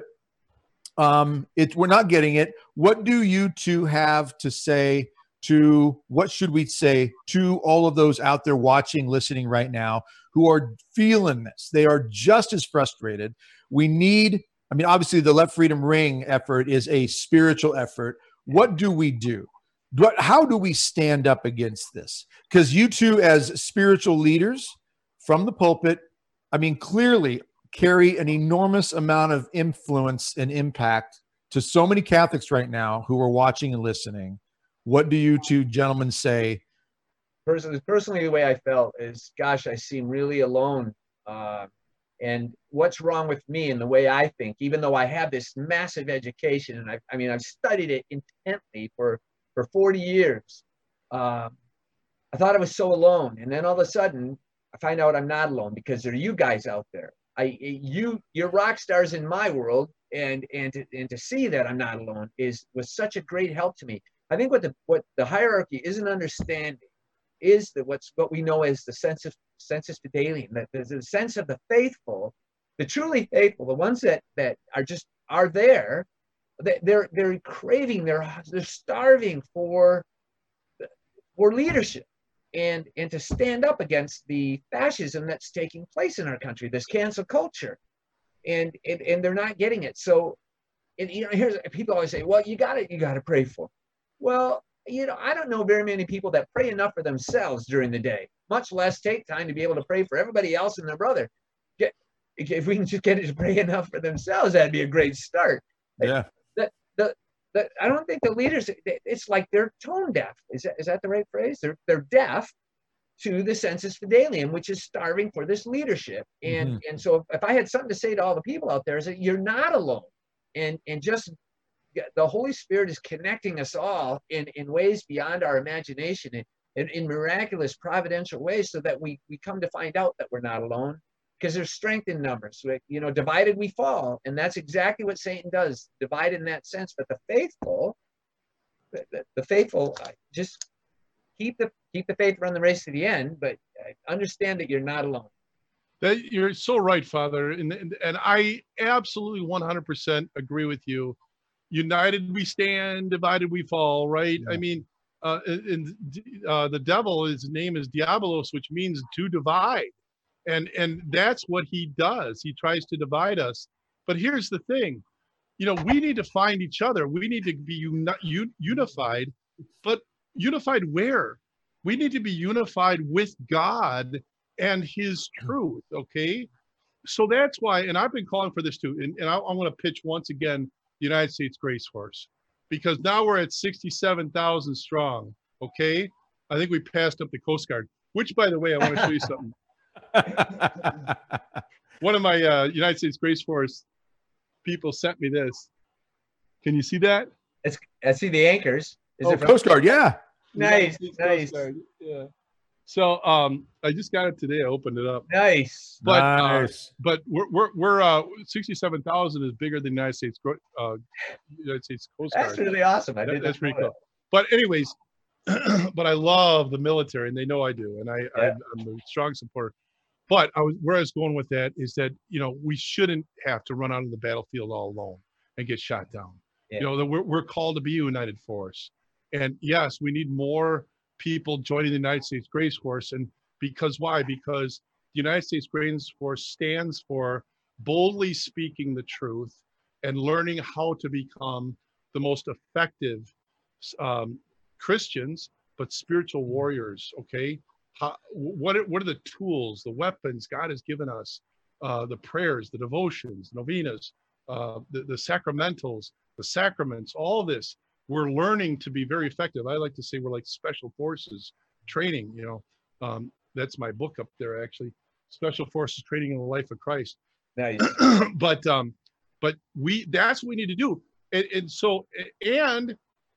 Um, it, we're not getting it. What do you two have to say to, what should we say to all of those out there watching, listening right now, who are feeling this? They are just as frustrated. We need, I mean, obviously the Let Freedom Ring effort is a spiritual effort. What do we do? What, how do we stand up against this? Because you two, as spiritual leaders from the pulpit, I mean, clearly carry an enormous amount of influence and impact to so many Catholics right now who are watching and listening. What do you two gentlemen say? Personally, personally, the way I felt is, gosh, I seem really alone. Uh, and what's wrong with me and the way I think, even though I have this massive education, and I, I mean, I've studied it intently for, for forty years. Um, I thought I was so alone. And then all of a sudden, I find out I'm not alone, because there are you guys out there. I, you, you're rock stars in my world. And, and, to, and to see that I'm not alone is, was such a great help to me. I think what the what the hierarchy isn't understanding is that what's what we know as the sensus sensus fidelium, that there's a sense of the faithful, the truly faithful, the ones that that are just are there. They're they're craving, they're they're starving for for leadership, and and to stand up against the fascism that's taking place in our country, this cancel culture, and and, and they're not getting it. So, and, you know, here's people always say, well, you got to you got to pray for. Well, you know, I don't know very many people that pray enough for themselves during the day, much less take time to be able to pray for everybody else and their brother. Get, if we can just get it to pray enough for themselves, that'd be a great start. Yeah. The, the, the, I don't think the leaders, it's like they're tone deaf. Is that, is that the right phrase? They're, they're deaf to the sensus fidelium, which is starving for this leadership. And, mm-hmm. and so if, if I had something to say to all the people out there, is that you're not alone. And, and just, the Holy Spirit is connecting us all in, in ways beyond our imagination, and in, in miraculous providential ways, so that we, we come to find out that we're not alone, because there's strength in numbers. We, you know, divided we fall. And that's exactly what Satan does, divide in that sense. But the faithful, the, the, the faithful, uh, just keep the, keep the faith, run the race to the end, but understand that you're not alone. That, you're so right, Father. And, and, and I absolutely one hundred percent agree with you. United we stand, divided we fall, right? Yeah. I mean, uh, and uh, the devil, his name is Diabolos, which means to divide. And, and that's what he does. He tries to divide us. But here's the thing, you know, we need to find each other. We need to be uni unified, but unified where? We need to be unified with God and his truth, okay? So that's why, and I've been calling for this too, and, and I, I'm going to pitch once again the United States Grace Force, because now we're at sixty-seven thousand strong, okay? I think we passed up the Coast Guard, which, by the way, I want to show you something. One of my uh, United States Grace Force people sent me this. Can you see that? It's, I see the anchors. Is Oh, it from- Coast Guard, yeah. Nice, United States nice, Coast Guard, yeah. So um, I just got it today. I opened it up. nice. But Nice. uh, but we're we're, we're uh, sixty-seven thousand is bigger than the United States Gro- uh, United States Coast Guard. That's really awesome. I That- did that's pretty cool. But anyways, but I love the military, and they know I do, and I, Yeah. I I'm a strong supporter. But I was, where I was going with that is that, you know, we shouldn't have to run out on the battlefield all alone and get shot down. Yeah. You know, that we're we're called to be a united force, and yes, we need more people joining the United States Grace Force. And because why? Because the United States Grace Force stands for boldly speaking the truth and learning how to become the most effective um, Christians, but spiritual warriors. Okay, how, what are, what are the tools, the weapons God has given us? Uh, the prayers, the devotions, novenas, uh, the, the sacramentals, the sacraments, all this. We're learning to be very effective. I like to say we're like special forces training. You know, um, that's my book up there actually. Special Forces Training in the Life of Christ. Nice. but um, but we that's what we need to do. And, and so and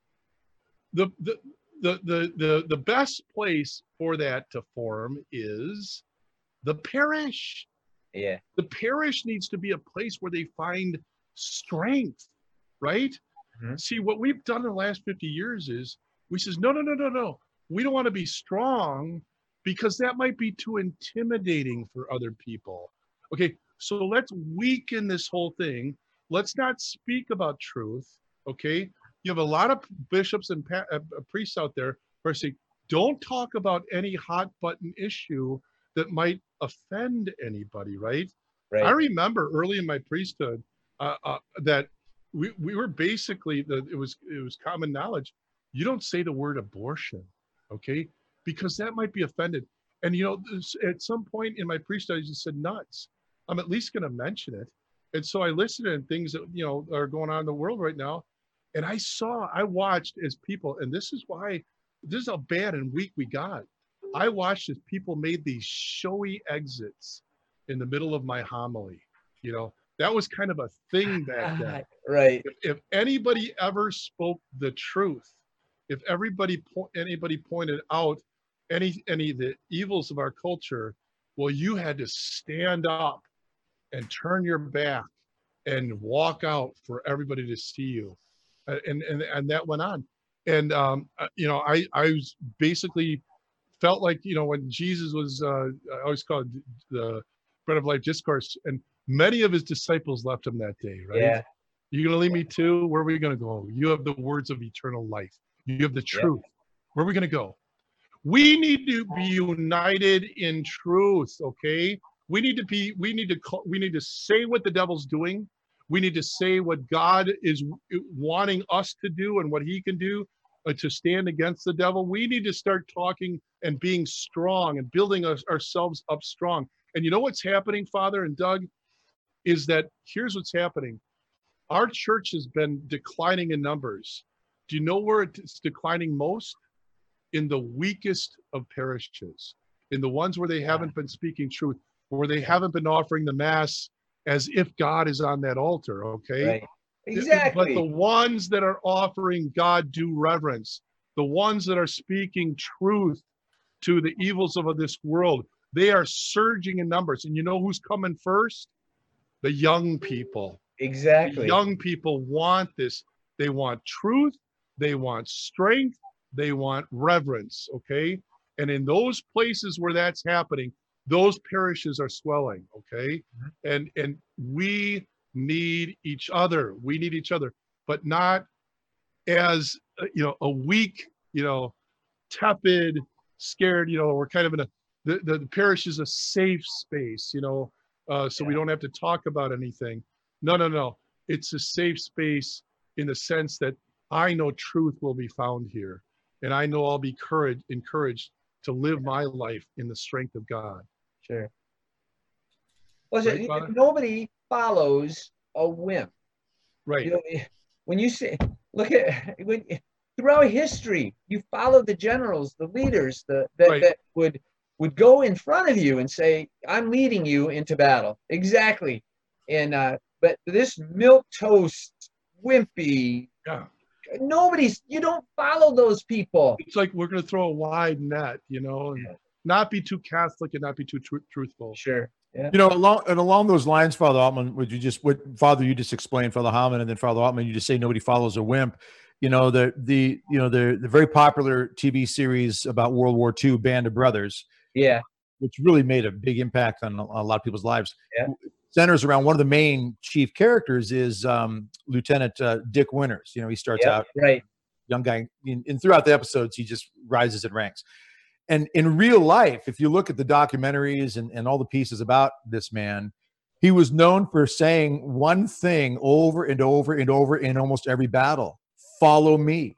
the the the the the the best place for that to form is the parish. Yeah. The parish needs to be a place where they find strength, right? Mhm. See, what we've done in the last fifty years is we says, no, no, no, no, no. We don't want to be strong because that might be too intimidating for other people. Okay, so let's weaken this whole thing. Let's not speak about truth, okay? You have a lot of bishops and pa- uh, priests out there who are saying, don't talk about any hot button issue that might offend anybody, right? Right. I remember early in my priesthood uh, uh, that we, we were basically, the, it was it was common knowledge, you don't say the word abortion, okay? Because that might be offended. And you know, this- at some point in my priesthood, I just said, nuts. I'm at least gonna mention it. And so I listened to things that, you know, are going on in the world right now. And I saw, I watched as people, and this is why, this is how bad and weak we got. I watched as people made these showy exits in the middle of my homily. You know, that was kind of a thing back then. Right. If, if anybody ever spoke the truth, if everybody po- anybody pointed out any any of the evils of our culture, well, you had to stand up and turn your back and walk out for everybody to see you, Uh, and and and that went on. And um, uh, you know, I I was basically felt like, you know, when Jesus was uh, I always call it the Bread of Life discourse, and many of his disciples left him that day, right? Yeah. You're going to leave me too? Where are we going to go? You have the words of eternal life. You have the Yeah. truth. Where are we going to go? We need to be united in truth, okay? We need to be, we need to, call, we need to say what the devil's doing. We need to say what God is wanting us to do and what he can do uh, to stand against the devil. We need to start talking and being strong and building us, ourselves up strong. And you know what's happening, Father and Doug, is that here's what's happening. Our church has been declining in numbers. Do you know where it's declining most? In the weakest of parishes, in the ones where they haven't been speaking truth, where they haven't been offering the mass as if God is on that altar, okay? Right. Exactly. But the ones that are offering God due reverence, the ones that are speaking truth to the evils of this world, they are surging in numbers. And you know who's coming first? The young people. Exactly. The young people want this. They want truth. They want strength. They want reverence, okay? And in those places where that's happening, those parishes are swelling, okay? Mm-hmm. And and we need each other. We need each other, but not as, uh, you know, a weak, you know, tepid, scared, you know, we're kind of in a, the, the, the parish is a safe space, you know, uh, so we Yeah. don't have to talk about anything. No, no, no. It's a safe space in the sense that I know truth will be found here. And I know I'll be courage, encouraged to live my life in the strength of God. Sure. Well, Right, so, Father? nobody follows a wimp. Right. You know, when you say, look at when throughout history, you follow the generals, the leaders, the that, Right. that would would go in front of you and say, "I'm leading you into battle." Exactly. And uh, but this milk toast, wimpy, Yeah. nobody's. You don't follow those people. It's like we're going to throw a wide net, you know, and Yeah. not be too Catholic and not be too tr- truthful. Sure. Yeah. You know, along and along those lines, Father Altman, would you just what Father you just explained, Father Hammond, and then Father Altman, you just say nobody follows a wimp. You know, the the you know the the very popular T V series about World War Two, Band of Brothers, Yeah. which really made a big impact on a, on a lot of people's lives. Yeah. Centers around one of the main chief characters is um, Lieutenant uh, Dick Winters. You know, he starts Yep, out right. young guy, and, and throughout the episodes, he just rises in ranks. And in real life, if you look at the documentaries and, and all the pieces about this man, he was known for saying one thing over and over and over in almost every battle: follow me.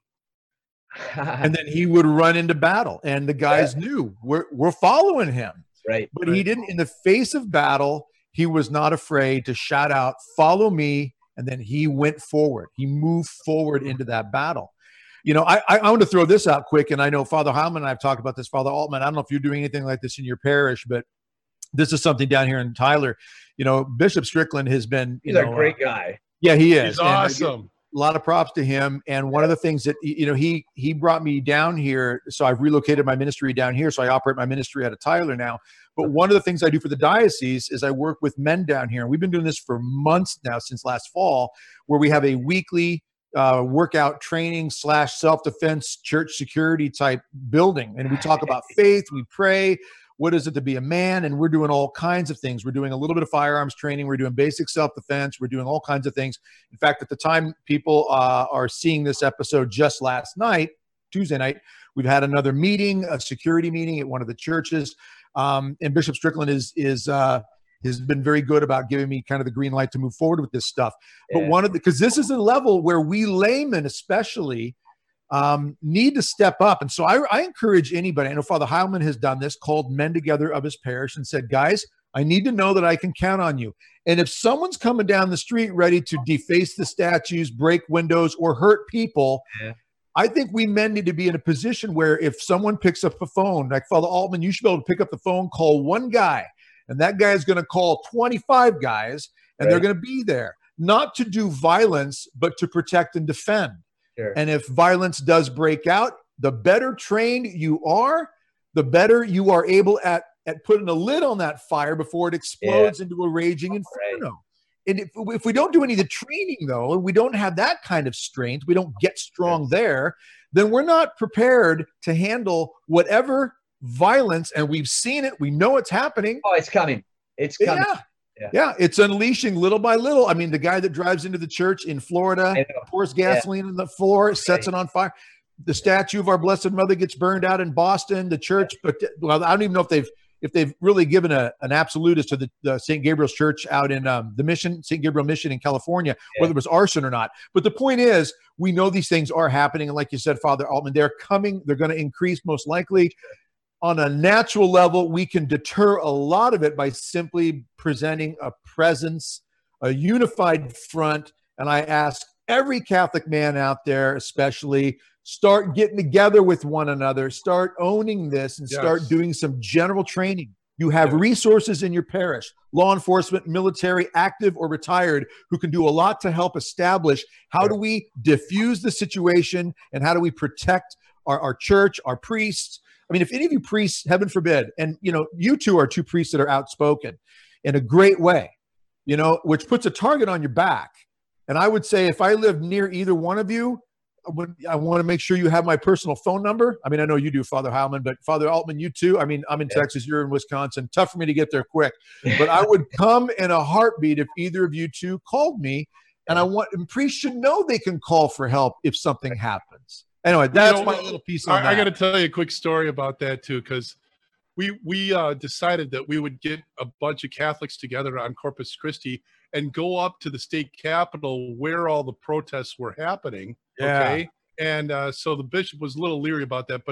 And then he would run into battle, and the guys yeah. knew we're, we're following him. Right. But right. he didn't, in the face of battle, he was not afraid to shout out, follow me. And then he went forward. He moved forward into that battle. You know, I, I want to throw this out quick, and I know Father Hammond and I've talked about this, Father Altman. I don't know if you're doing anything like this in your parish, but this is something down here in Tyler. You know, Bishop Strickland has been, you He's know, a great guy. Yeah, he is. He's awesome. A lot of props to him. And one of the things that, you know, he he brought me down here. So I've relocated my ministry down here. So I operate my ministry out of Tyler now. But one of the things I do for the diocese is I work with men down here. And we've been doing this for months now, since last fall, where we have a weekly uh, workout training slash self-defense church security type building. And we talk about faith, we pray. What is it to be a man? And we're doing all kinds of things. We're doing a little bit of firearms training. We're doing basic self-defense. We're doing all kinds of things. In fact, at the time people uh, are seeing this episode just last night, Tuesday night, we've had another meeting, a security meeting at one of the churches. Um, and Bishop Strickland is, is uh, has been very good about giving me kind of the green light to move forward with this stuff. Yeah. But one of the, because this is a level where we laymen especially um, need to step up. And so I, I encourage anybody, I know Father Heilman has done this, called men together of his parish and said, guys, I need to know that I can count on you. And if someone's coming down the street ready to deface the statues, break windows, or hurt people, yeah. I think we men need to be in a position where if someone picks up the phone, like Father Altman, you should be able to pick up the phone, call one guy, and that guy is going to call twenty-five guys, and right. they're going to be there, not to do violence, but to protect and defend. Sure. And if violence does break out, the better trained you are, the better you are able at, at putting a lid on that fire before it explodes yeah. into a raging inferno. Right. And if, if we don't do any of the training, though, and we don't have that kind of strength, we don't get strong there, then we're not prepared to handle whatever violence, and we've seen it, we know it's happening. Oh, it's coming. It's coming. Yeah. Yeah. yeah, it's unleashing little by little. I mean, the guy that drives into the church in Florida, pours gasoline yeah. on the floor, sets right. it on fire. The statue of our Blessed Mother gets burned out in Boston. The church, but well, I don't even know if they've if they've really given a, an absolute as to the, the Saint Gabriel's Church out in um, the Mission, Saint Gabriel Mission in California, yeah. whether it was arson or not. But the point is, we know these things are happening. And like you said, Father Altman, they're coming. They're going to increase most likely. On a natural level, we can deter a lot of it by simply presenting a presence, a unified front. And I ask every Catholic man out there, especially, start getting together with one another, start owning this, and yes. start doing some general training. You have yes. resources in your parish, law enforcement, military, active or retired, who can do a lot to help establish how yes. do we diffuse the situation and how do we protect our, our church, our priests. I mean, if any of you priests, heaven forbid, and, you know, you two are two priests that are outspoken in a great way, you know, which puts a target on your back. And I would say if I live near either one of you, I, would, I want to make sure you have my personal phone number. I mean, I know you do, Father Heilman, but Father Altman, you too. I mean, I'm in yeah. Texas, you're in Wisconsin. Tough for me to get there quick. But I would come in a heartbeat if either of you two called me. And I want, and priests should know they can call for help if something happens. Anyway, that's you know, my little piece on I, that. I got to tell you a quick story about that too, because we we uh, decided that we would get a bunch of Catholics together on Corpus Christi and go up to the state capitol where all the protests were happening. Yeah. Okay, and uh, so the bishop was a little leery about that, but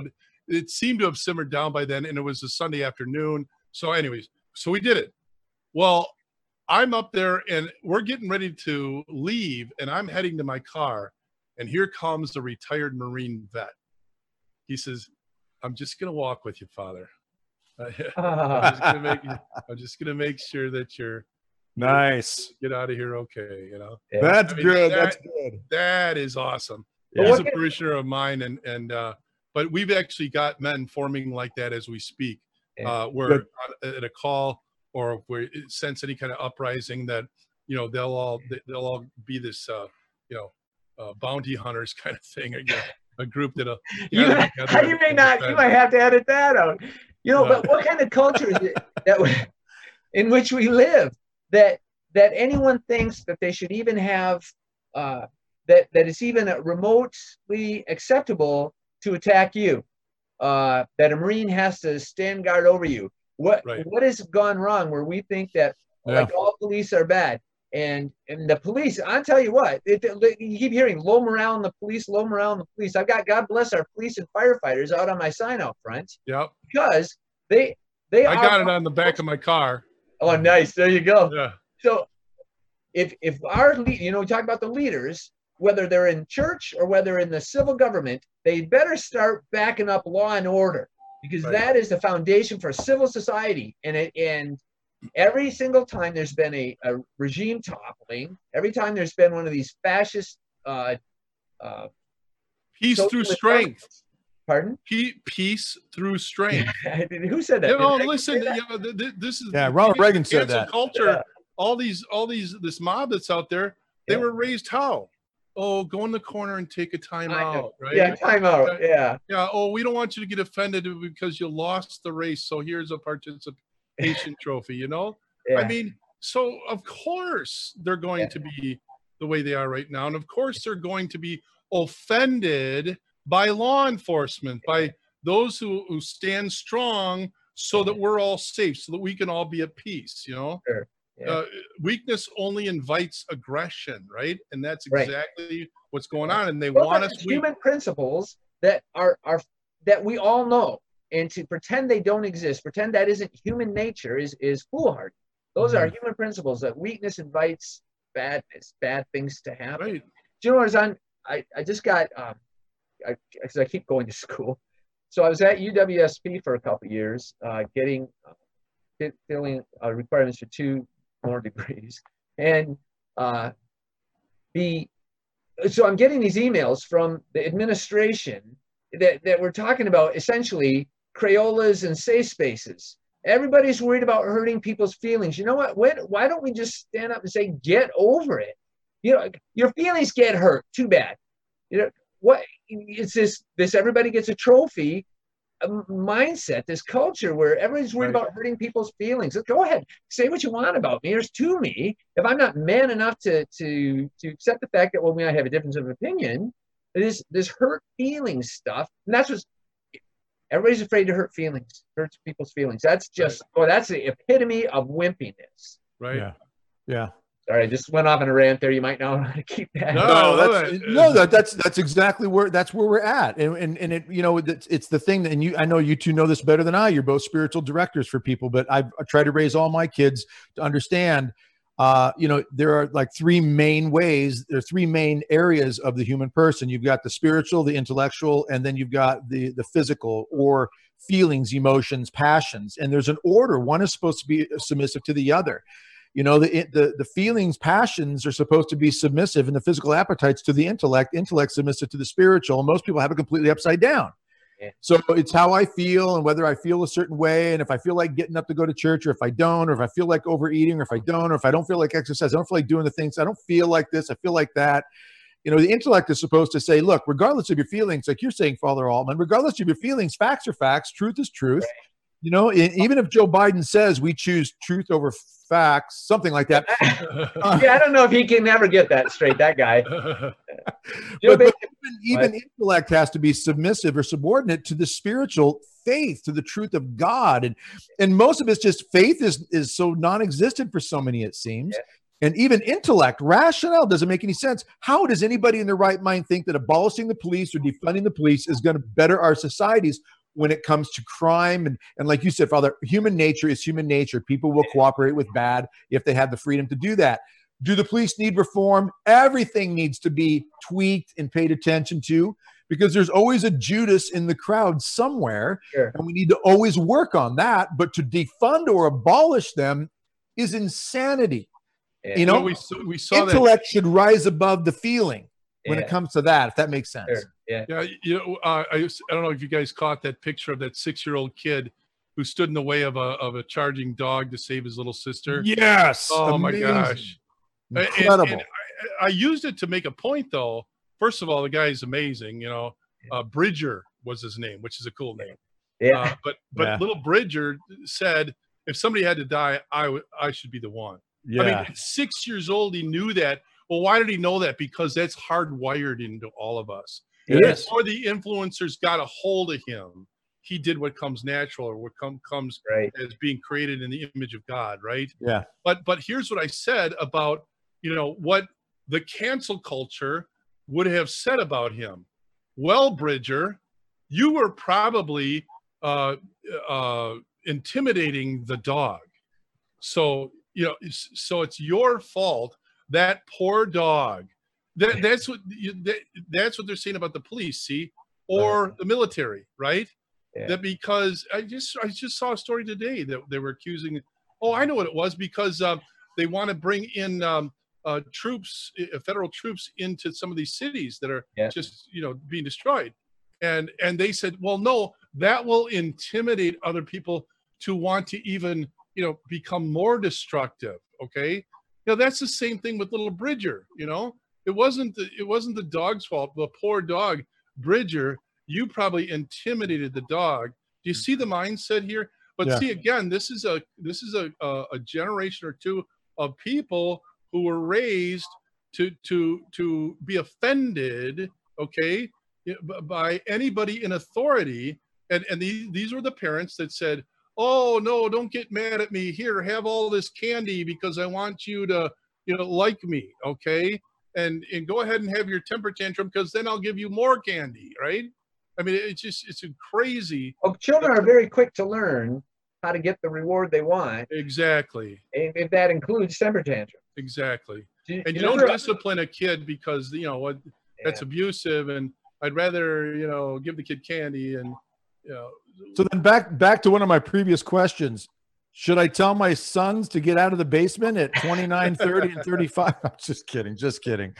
it seemed to have simmered down by then, and it was a Sunday afternoon. So anyways, so we did it. Well, I'm up there and we're getting ready to leave, and I'm heading to my car, and here comes a retired Marine vet. He says, I'm just going to walk with you, Father. Uh, I'm just gonna make I'm just gonna make sure that you're nice. Get out of here, okay? You know, yeah. That's I mean, good. That, That's good. That is awesome. Yeah. He's a parishioner of mine, and and uh, but we've actually got men forming like that as we speak. Yeah. Uh, where at a call or if we sense any kind of uprising, that you know they'll all they'll all be this uh, you know uh, bounty hunters kind of thing again. A group that uh, you, you may not you might have to edit that out. You know, but what kind of culture is it that we, in which we live that that anyone thinks that they should even have uh, that that it's even remotely acceptable to attack you? Uh, that a Marine has to stand guard over you. What right. what has gone wrong where we think that yeah. like all police are bad? And and the police, I'll tell you what, it, it, you keep hearing low morale in the police, low morale in the police. I've got, God bless our police and firefighters out on my sign out front. Yep. Because they, they I are. I got it on the back of my car. Oh, nice. There you go. Yeah. So if, if our, lead, you know, we talk about the leaders, whether they're in church or whether in the civil government, they better start backing up law and order, because right. that is the foundation for civil society. And it, and, every single time there's been a, a regime toppling, every time there's been one of these fascist uh, uh, peace through strength. Pardon? Peace through strength. Who said that? You know, listen. Yeah, this is yeah. Ronald Reagan said that. Culture. Yeah. All these, all these, this mob that's out there. They yeah. were raised how? Oh, go in the corner and take a time out, right? Yeah, time out. Yeah. Yeah. Oh, we don't want you to get offended because you lost the race. So here's a participant. Patient trophy, you know. Yeah. I mean, so of course they're going yeah. to be the way they are right now, and of course they're going to be offended by law enforcement, by those who, who stand strong, so that we're all safe, so that we can all be at peace. You know, sure. yeah. uh, weakness only invites aggression, right? And that's exactly right. what's going on. And they well, want us human weak. principles that are are that we all know. And to pretend they don't exist, pretend that isn't human nature is, is foolhardy. Those mm-hmm. are human principles, that weakness invites badness, bad things to happen. Right. Do you know what I was on? I, I just got, um, I, cause I keep going to school. So I was at U W S P for a couple of years, uh, getting, uh, filling uh, requirements for two more degrees. And uh, the, so I'm getting these emails from the administration that, that we're talking about essentially Crayolas and safe spaces. Everybody's worried about hurting people's feelings. You know what? When, why don't we just stand up and say, get over it? You know, your feelings get hurt. Too bad. You know what? It's this, this everybody gets a trophy mindset, this culture where everybody's worried right. about hurting people's feelings. Go ahead, say what you want about me or to me. If I'm not man enough to, to, to accept the fact that, well, we might have a difference of opinion, this, this hurt feelings stuff, and that's what's, everybody's afraid to hurt feelings, hurts people's feelings. That's just, right. oh, that's the epitome of wimpiness. Right. Yeah. Yeah. Sorry, I just went off on a rant there. You might not want to keep that. No, no, that's, no that, that's that's exactly where that's where we're at, and and and it, you know, it's, it's the thing that, and you, I know you two know this better than I. You're both spiritual directors for people, but I've I try to raise all my kids to understand. Uh, you know, there are like three main ways. There are three main areas of the human person. You've got the spiritual, the intellectual, and then you've got the the physical, or feelings, emotions, passions. And there's an order. One is supposed to be submissive to the other. You know, the the the feelings, passions are supposed to be submissive, and the physical appetites to the intellect. Intellect submissive to the spiritual. And most people have it completely upside down. Yeah. So it's how I feel and whether I feel a certain way, and if I feel like getting up to go to church, or if I don't, or if I feel like overeating, or if I don't, or if I don't feel like exercise, I don't feel like doing the things, I don't feel like this, I feel like that. You know, the intellect is supposed to say, look, regardless of your feelings, like you're saying, Father Altman, regardless of your feelings, facts are facts, truth is truth. Right. You know, even if Joe Biden says we choose truth over facts, something like that. Yeah, I don't know if he can ever get that straight, that guy. but, but even, even intellect has to be submissive or subordinate to the spiritual faith, to the truth of God. And and most of it's just faith is, is so non-existent for so many, it seems. Yeah. And even intellect, rationale doesn't make any sense. How does anybody in their right mind think that abolishing the police or defunding the police is going to better our societies when it comes to crime. And, and like you said, Father, human nature is human nature. People will cooperate with bad if they have the freedom to do that. Do the police need reform? Everything needs to be tweaked and paid attention to, because there's always a Judas in the crowd somewhere. Sure. And we need to always work on that. But to defund or abolish them is insanity. Yeah. You know, Well, we, saw- we saw that. intellect should rise above the feeling when Yeah. it comes to that, if that makes sense. Sure. Yeah. Yeah, you know, uh, I, I don't know if you guys caught that picture of that six-year-old kid who stood in the way of a of a charging dog to save his little sister. Yes. Oh Amazing. my gosh. And- Incredible. and I, I used it to make a point, though. First of all, the guy is amazing. You know, uh, Bridger was his name, which is a cool name. Yeah. Uh, but but Yeah. little Bridger said, if somebody had to die, I would I should be the one. Yeah. I mean, at six years old, he knew that. Well, why did he know that? Because that's hardwired into all of us. It Yes. is. Before the influencers got a hold of him, he did what comes natural, or what come, comes Right. as being created in the image of God, right? Yeah. But but here's what I said about, you know, what the cancel culture would have said about him. Well, Bridger, you were probably uh, uh, intimidating the dog. So, you know, it's- so it's your fault. That poor dog. That, that's what you, that, that's what they're saying about the police, see, or the military, right? Yeah. That because I just I just saw a story today that they were accusing. Oh, I know what it was, because um, they want to bring in um, uh, troops, uh, federal troops, into some of these cities that are Yeah. just you know being destroyed, and and they said, well, no, that will intimidate other people to want to even you know become more destructive. Okay, you know that's the same thing with little Bridger. You know, it wasn't the, it wasn't the dog's fault. The poor dog, Bridger. You probably intimidated the dog. Do you see the mindset here? But Yeah. see, again, this is a this is a, a a generation or two of people who were raised to to to be offended, okay, by anybody in authority, and and these these were the parents that said, "Oh no, don't get mad at me. Here, have all this candy because I want you to you know like me, okay." And and go ahead and have your temper tantrum because then I'll give you more candy, right? I mean, it's just, it's crazy. Well, children are very quick to learn how to get the reward they want, Exactly. and if that includes temper tantrum. Exactly. Do And you remember- don't discipline a kid because, you know, what that's abusive, and I'd rather, you know, give the kid candy and, you know. So then back back to one of my previous questions. Should I tell my sons to get out of the basement at twenty-nine, thirty, and thirty-five? I'm just kidding, just kidding.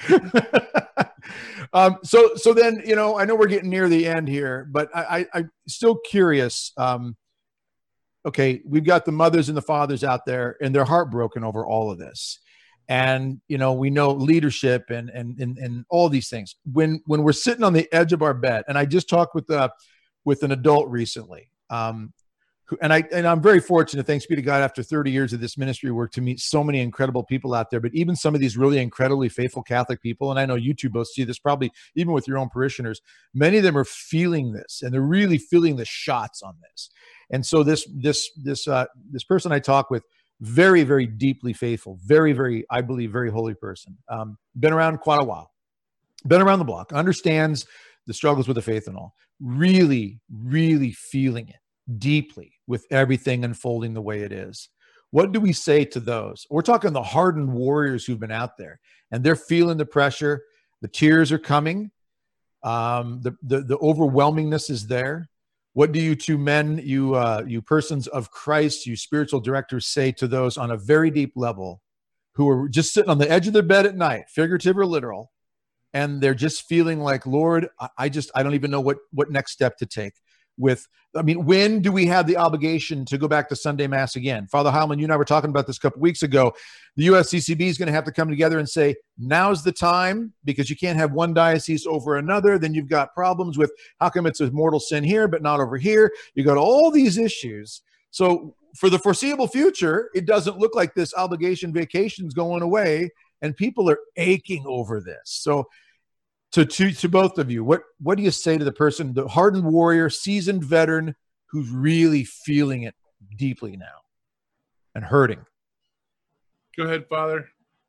um, so so then, you know, I know we're getting near the end here, but I, I, I'm still curious. Um, okay, we've got the mothers and the fathers out there, and they're heartbroken over all of this. And, you know, we know leadership and, and, and, and all these things. When, when we're sitting on the edge of our bed, and I just talked with, uh, with an adult recently, um, who, and I, and I'm very fortunate, thanks be to God, after thirty years of this ministry work, to meet so many incredible people out there, but even some of these really incredibly faithful Catholic people. And I know you two both see this probably even with your own parishioners, many of them are feeling this, and they're really feeling the shots on this. And so this, this, this, uh, this person I talk with, very, very deeply faithful, very, very, I believe, very holy person. Um, been around quite a while, been around the block, understands the struggles with the faith and all, really, really feeling it deeply with everything unfolding the way it is. What do we say to those? We're talking the hardened warriors who've been out there, and they're feeling the pressure. The tears are coming. Um, the, the, the overwhelmingness is there. What do you two men, you uh, you persons of Christ, you spiritual directors, say to those on a very deep level who are just sitting on the edge of their bed at night, figurative or literal, and they're just feeling like, Lord, I, I just, I don't even know what, what next step to take with, I mean, when do we have the obligation to go back to Sunday Mass again? Father Heilman, you and I were talking about this a couple weeks ago. The U S C C B is going to have to come together and say, now's the time, because you can't have one diocese over another. Then you've got problems with how come it's a mortal sin here, but not over here. You got all these issues. So for the foreseeable future, it doesn't look like this obligation vacation is going away, and people are aching over this. So to, to, to both of you, what, what do you say to the person, the hardened warrior, seasoned veteran, who's really feeling it deeply now and hurting? Go ahead, Father.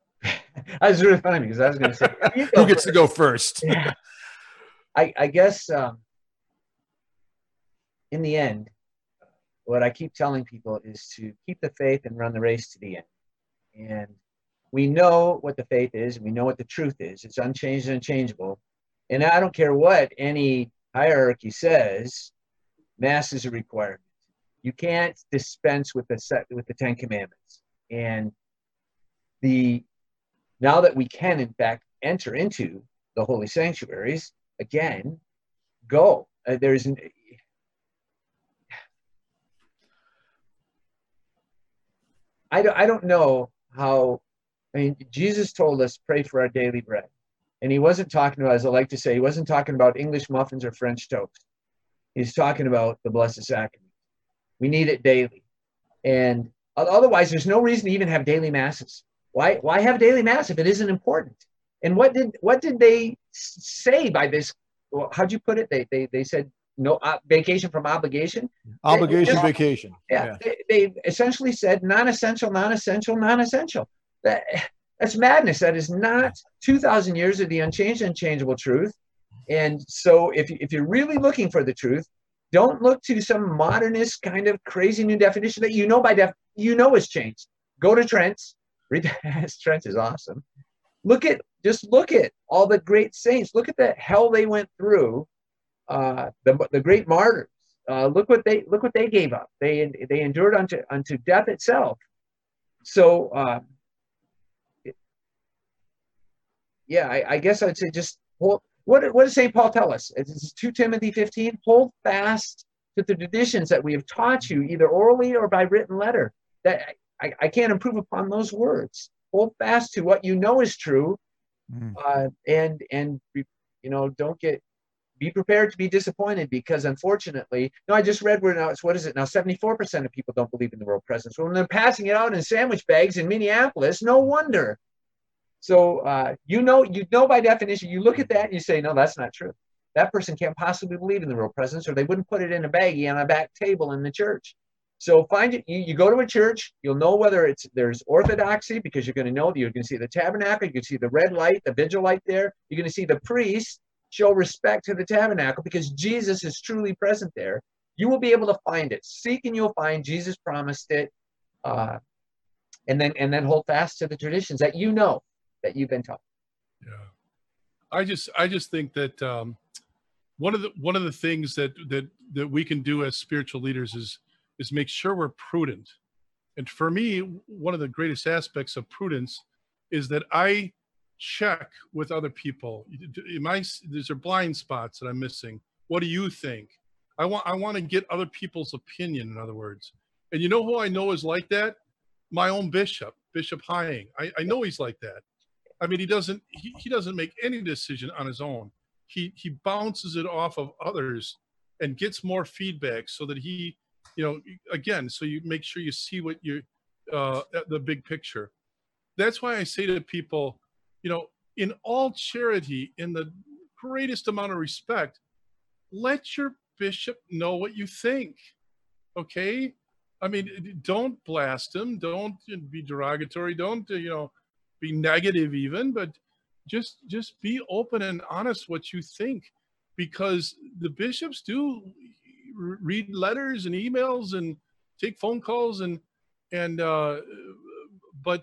I was really funny because I was going to say, you go Who gets first. to go first? Yeah. I, I guess um, in the end, what I keep telling people is to keep the faith and run the race to the end. And we know what the faith is, and we know what the truth is. It's unchanged and unchangeable. And I don't care what any hierarchy says, Mass is a requirement. You can't dispense with the set with the Ten Commandments. And the now that we can in fact enter into the holy sanctuaries again, go. Uh, there's an, I don't I don't know how. I mean, Jesus told us pray for our daily bread, and he wasn't talking about, as I like to say, he wasn't talking about English muffins or French toast. He's talking about the Blessed Sacrament. We need it daily, and otherwise, there's no reason to even have daily masses. Why? Why have daily mass if it isn't important? And what did what did they say by this? Well, how'd you put it? They they they said no uh, vacation from obligation. Obligation, they, vacation. Yeah, yeah. They, they essentially said non-essential, non-essential, non-essential. That that's madness. That is not two thousand years of the unchanged, unchangeable truth. And so, if if you're really looking for the truth, don't look to some modernist kind of crazy new definition that you know by def you know is changed. Go to Trent's. Read Trent is awesome. Look at just look at all the great saints. Look at the hell they went through. Uh, the the great martyrs. Uh, look what they look what they gave up. They they endured unto unto death itself. So uh, it, yeah, I, I guess I'd say just hold. What what does Saint Paul tell us? It's two Timothy fifteen. Hold fast to the traditions that we have taught you, either orally or by written letter. That I, I can't improve upon those words. Hold fast to what you know is true, mm. uh, and and you know don't get be prepared to be disappointed, because unfortunately, no, I just read where now it's what is it now? seventy-four percent of people don't believe in the world presence. Well, when they're passing it out in sandwich bags in Minneapolis, no wonder. So uh, you know, you know by definition, you look at that and you say, no, that's not true. That person can't possibly believe in the real presence, or they wouldn't put it in a baggie on a back table in the church. So find it. You, you go to a church, you'll know whether it's there's orthodoxy, because you're going to know you're going to see the tabernacle, you can see the red light, the vigil light there. You're going to see the priest show respect to the tabernacle because Jesus is truly present there. You will be able to find it. Seek and you'll find. Jesus promised it, uh, and then and then hold fast to the traditions that you know that you've been taught. Yeah, I just I just think that um, one of the one of the things that that that we can do as spiritual leaders is is make sure we're prudent. And for me, one of the greatest aspects of prudence is that I check with other people. Am I, is there blind spots that I'm missing? What do you think? I want I want to get other people's opinion, in other words. And you know who I know is like that? My own bishop, Bishop Hying. I, I know he's like that. I mean, he doesn't he, he doesn't make any decision on his own. He he bounces it off of others and gets more feedback so that he, you know, again, so you make sure you see what you uh the big picture. That's why I say to people, you know, in all charity, in the greatest amount of respect, let your bishop know what you think. Okay? I mean, don't blast him. Don't be derogatory. Don't, you know, be negative even, but just just be open and honest what you think, because the bishops do read letters and emails and take phone calls and and uh but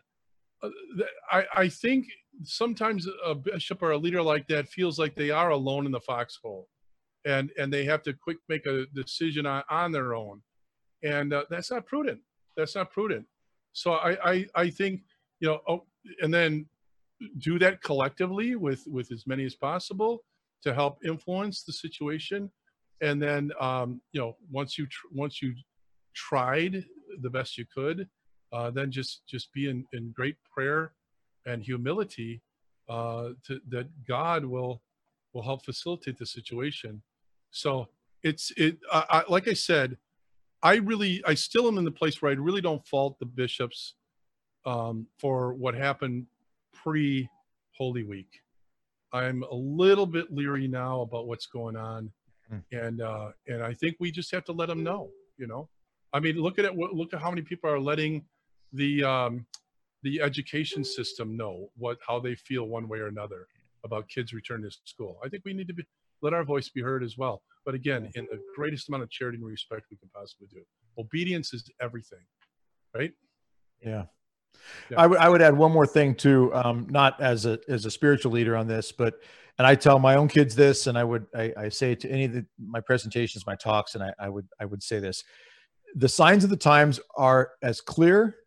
I I think sometimes a bishop or a leader like that feels like they are alone in the foxhole, and and they have to quick make a decision on, on their own, and uh, that's not prudent. That's not prudent. So I I, I think, you know, oh, and then do that collectively with with as many as possible to help influence the situation, and then um, you know, once you tr once you tried the best you could, uh, then just just be in in great prayer and humility, uh, to, that God will will help facilitate the situation. So it's it I, I, like I said, I really I still am in the place where I really don't fault the bishops um, for what happened pre Holy Week. I'm a little bit leery now about what's going on, and uh, and I think we just have to let them know. You know, I mean, look at it. Look at how many people are letting the um, the education system know what how they feel one way or another about kids returning to school. I think we need to be let our voice be heard as well. but again, in the greatest amount of charity and respect we can possibly do. Obedience is everything, right? Yeah. Yeah. I would I would add one more thing too, um, not as a as a spiritual leader on this, but and I tell my own kids this, and I would I, I say it to any of the, my presentations, my talks, and I, I would I would say this: the signs of the times are as clear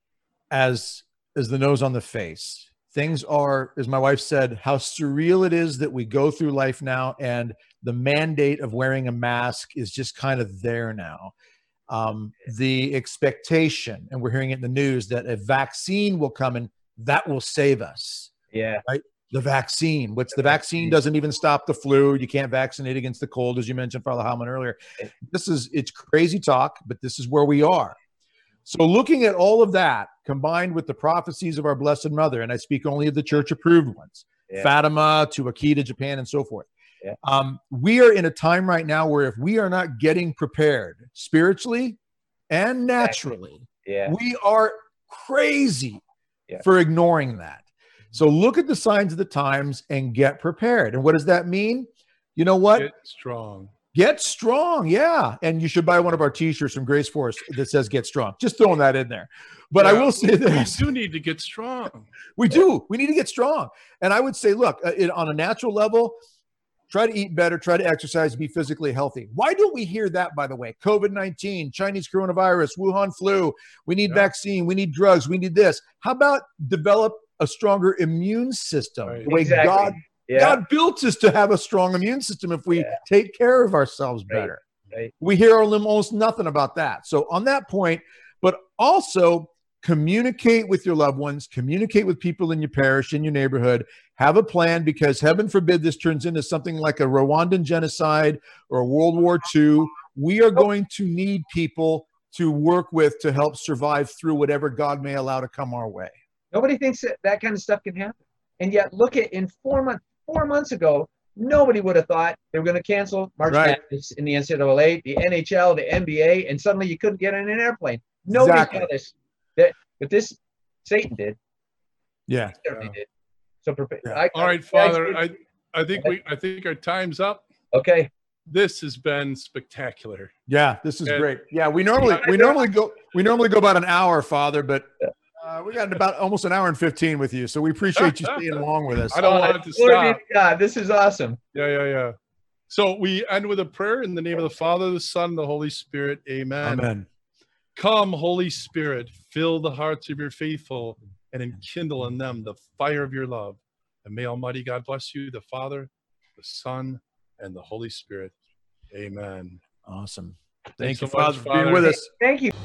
as as the nose on the face. Things are, as my wife said, how surreal it is that we go through life now, and the mandate of wearing a mask is just kind of there now. Um, the expectation, and we're hearing it in the news, that a vaccine will come and that will save us. Yeah. Right. The vaccine, which the vaccine doesn't even stop the flu. You can't vaccinate against the cold, as you mentioned, Father Heilman, earlier. This is, it's crazy talk, but this is where we are. So looking at all of that, combined with the prophecies of our Blessed Mother, and I speak only of the church-approved ones, yeah. Fatima to Akita, Japan, and so forth. Yeah. Um, we are in a time right now where if we are not getting prepared spiritually and naturally, yeah. we are crazy yeah. for ignoring that. So look at the signs of the times and get prepared. And what does that mean? You know what? Get strong. Get strong. Yeah. And you should buy one of our t-shirts from Grace Force that says get strong. Just throwing that in there. But yeah, I will say this. We do need to get strong. We do. We need to get strong. And I would say, look, uh, it, on a natural level, try to eat better, try to exercise, be physically healthy. Why don't we hear that, by the way? COVID nineteen, Chinese coronavirus, Wuhan flu. We need yeah. vaccine. We need drugs. We need this. How about develop a stronger immune system? Right. The way exactly. God, yeah. God built us to have a strong immune system if we yeah. take care of ourselves better. Right. Right. We hear almost nothing about that. So on that point, but also communicate with your loved ones, communicate with people in your parish, in your neighborhood, have a plan, because heaven forbid this turns into something like a Rwandan genocide or a World War Two. We are going to need people to work with to help survive through whatever God may allow to come our way. Nobody thinks that that kind of stuff can happen. And yet look at in four months, four months ago, nobody would have thought they were going to cancel March right. Madness in the N C double A, the N H L, the N B A, and suddenly you couldn't get on an airplane. Nobody exactly. saw this. That, but this, Satan did. Yeah. He certainly yeah. did. So prepare. Yeah. I, All right, I, Father. I, I I think we I think our time's up. Okay. This has been spectacular. Yeah, this is and, great. Yeah, we normally we normally go we normally go about an hour, Father, but uh, we got about almost an hour and fifteen with you, so we appreciate you staying along with us. I don't oh, want it to stop. God, this is awesome. Yeah, yeah, yeah. So we end with a prayer in the name of the Father, the Son, and the Holy Spirit. Amen. Amen. Come, Holy Spirit, fill the hearts of your faithful and enkindle in them the fire of your love. And may Almighty God bless you, the Father, the Son, and the Holy Spirit. Amen. Awesome. Thank Thanks you, so much, Father, for being with us. Thank you.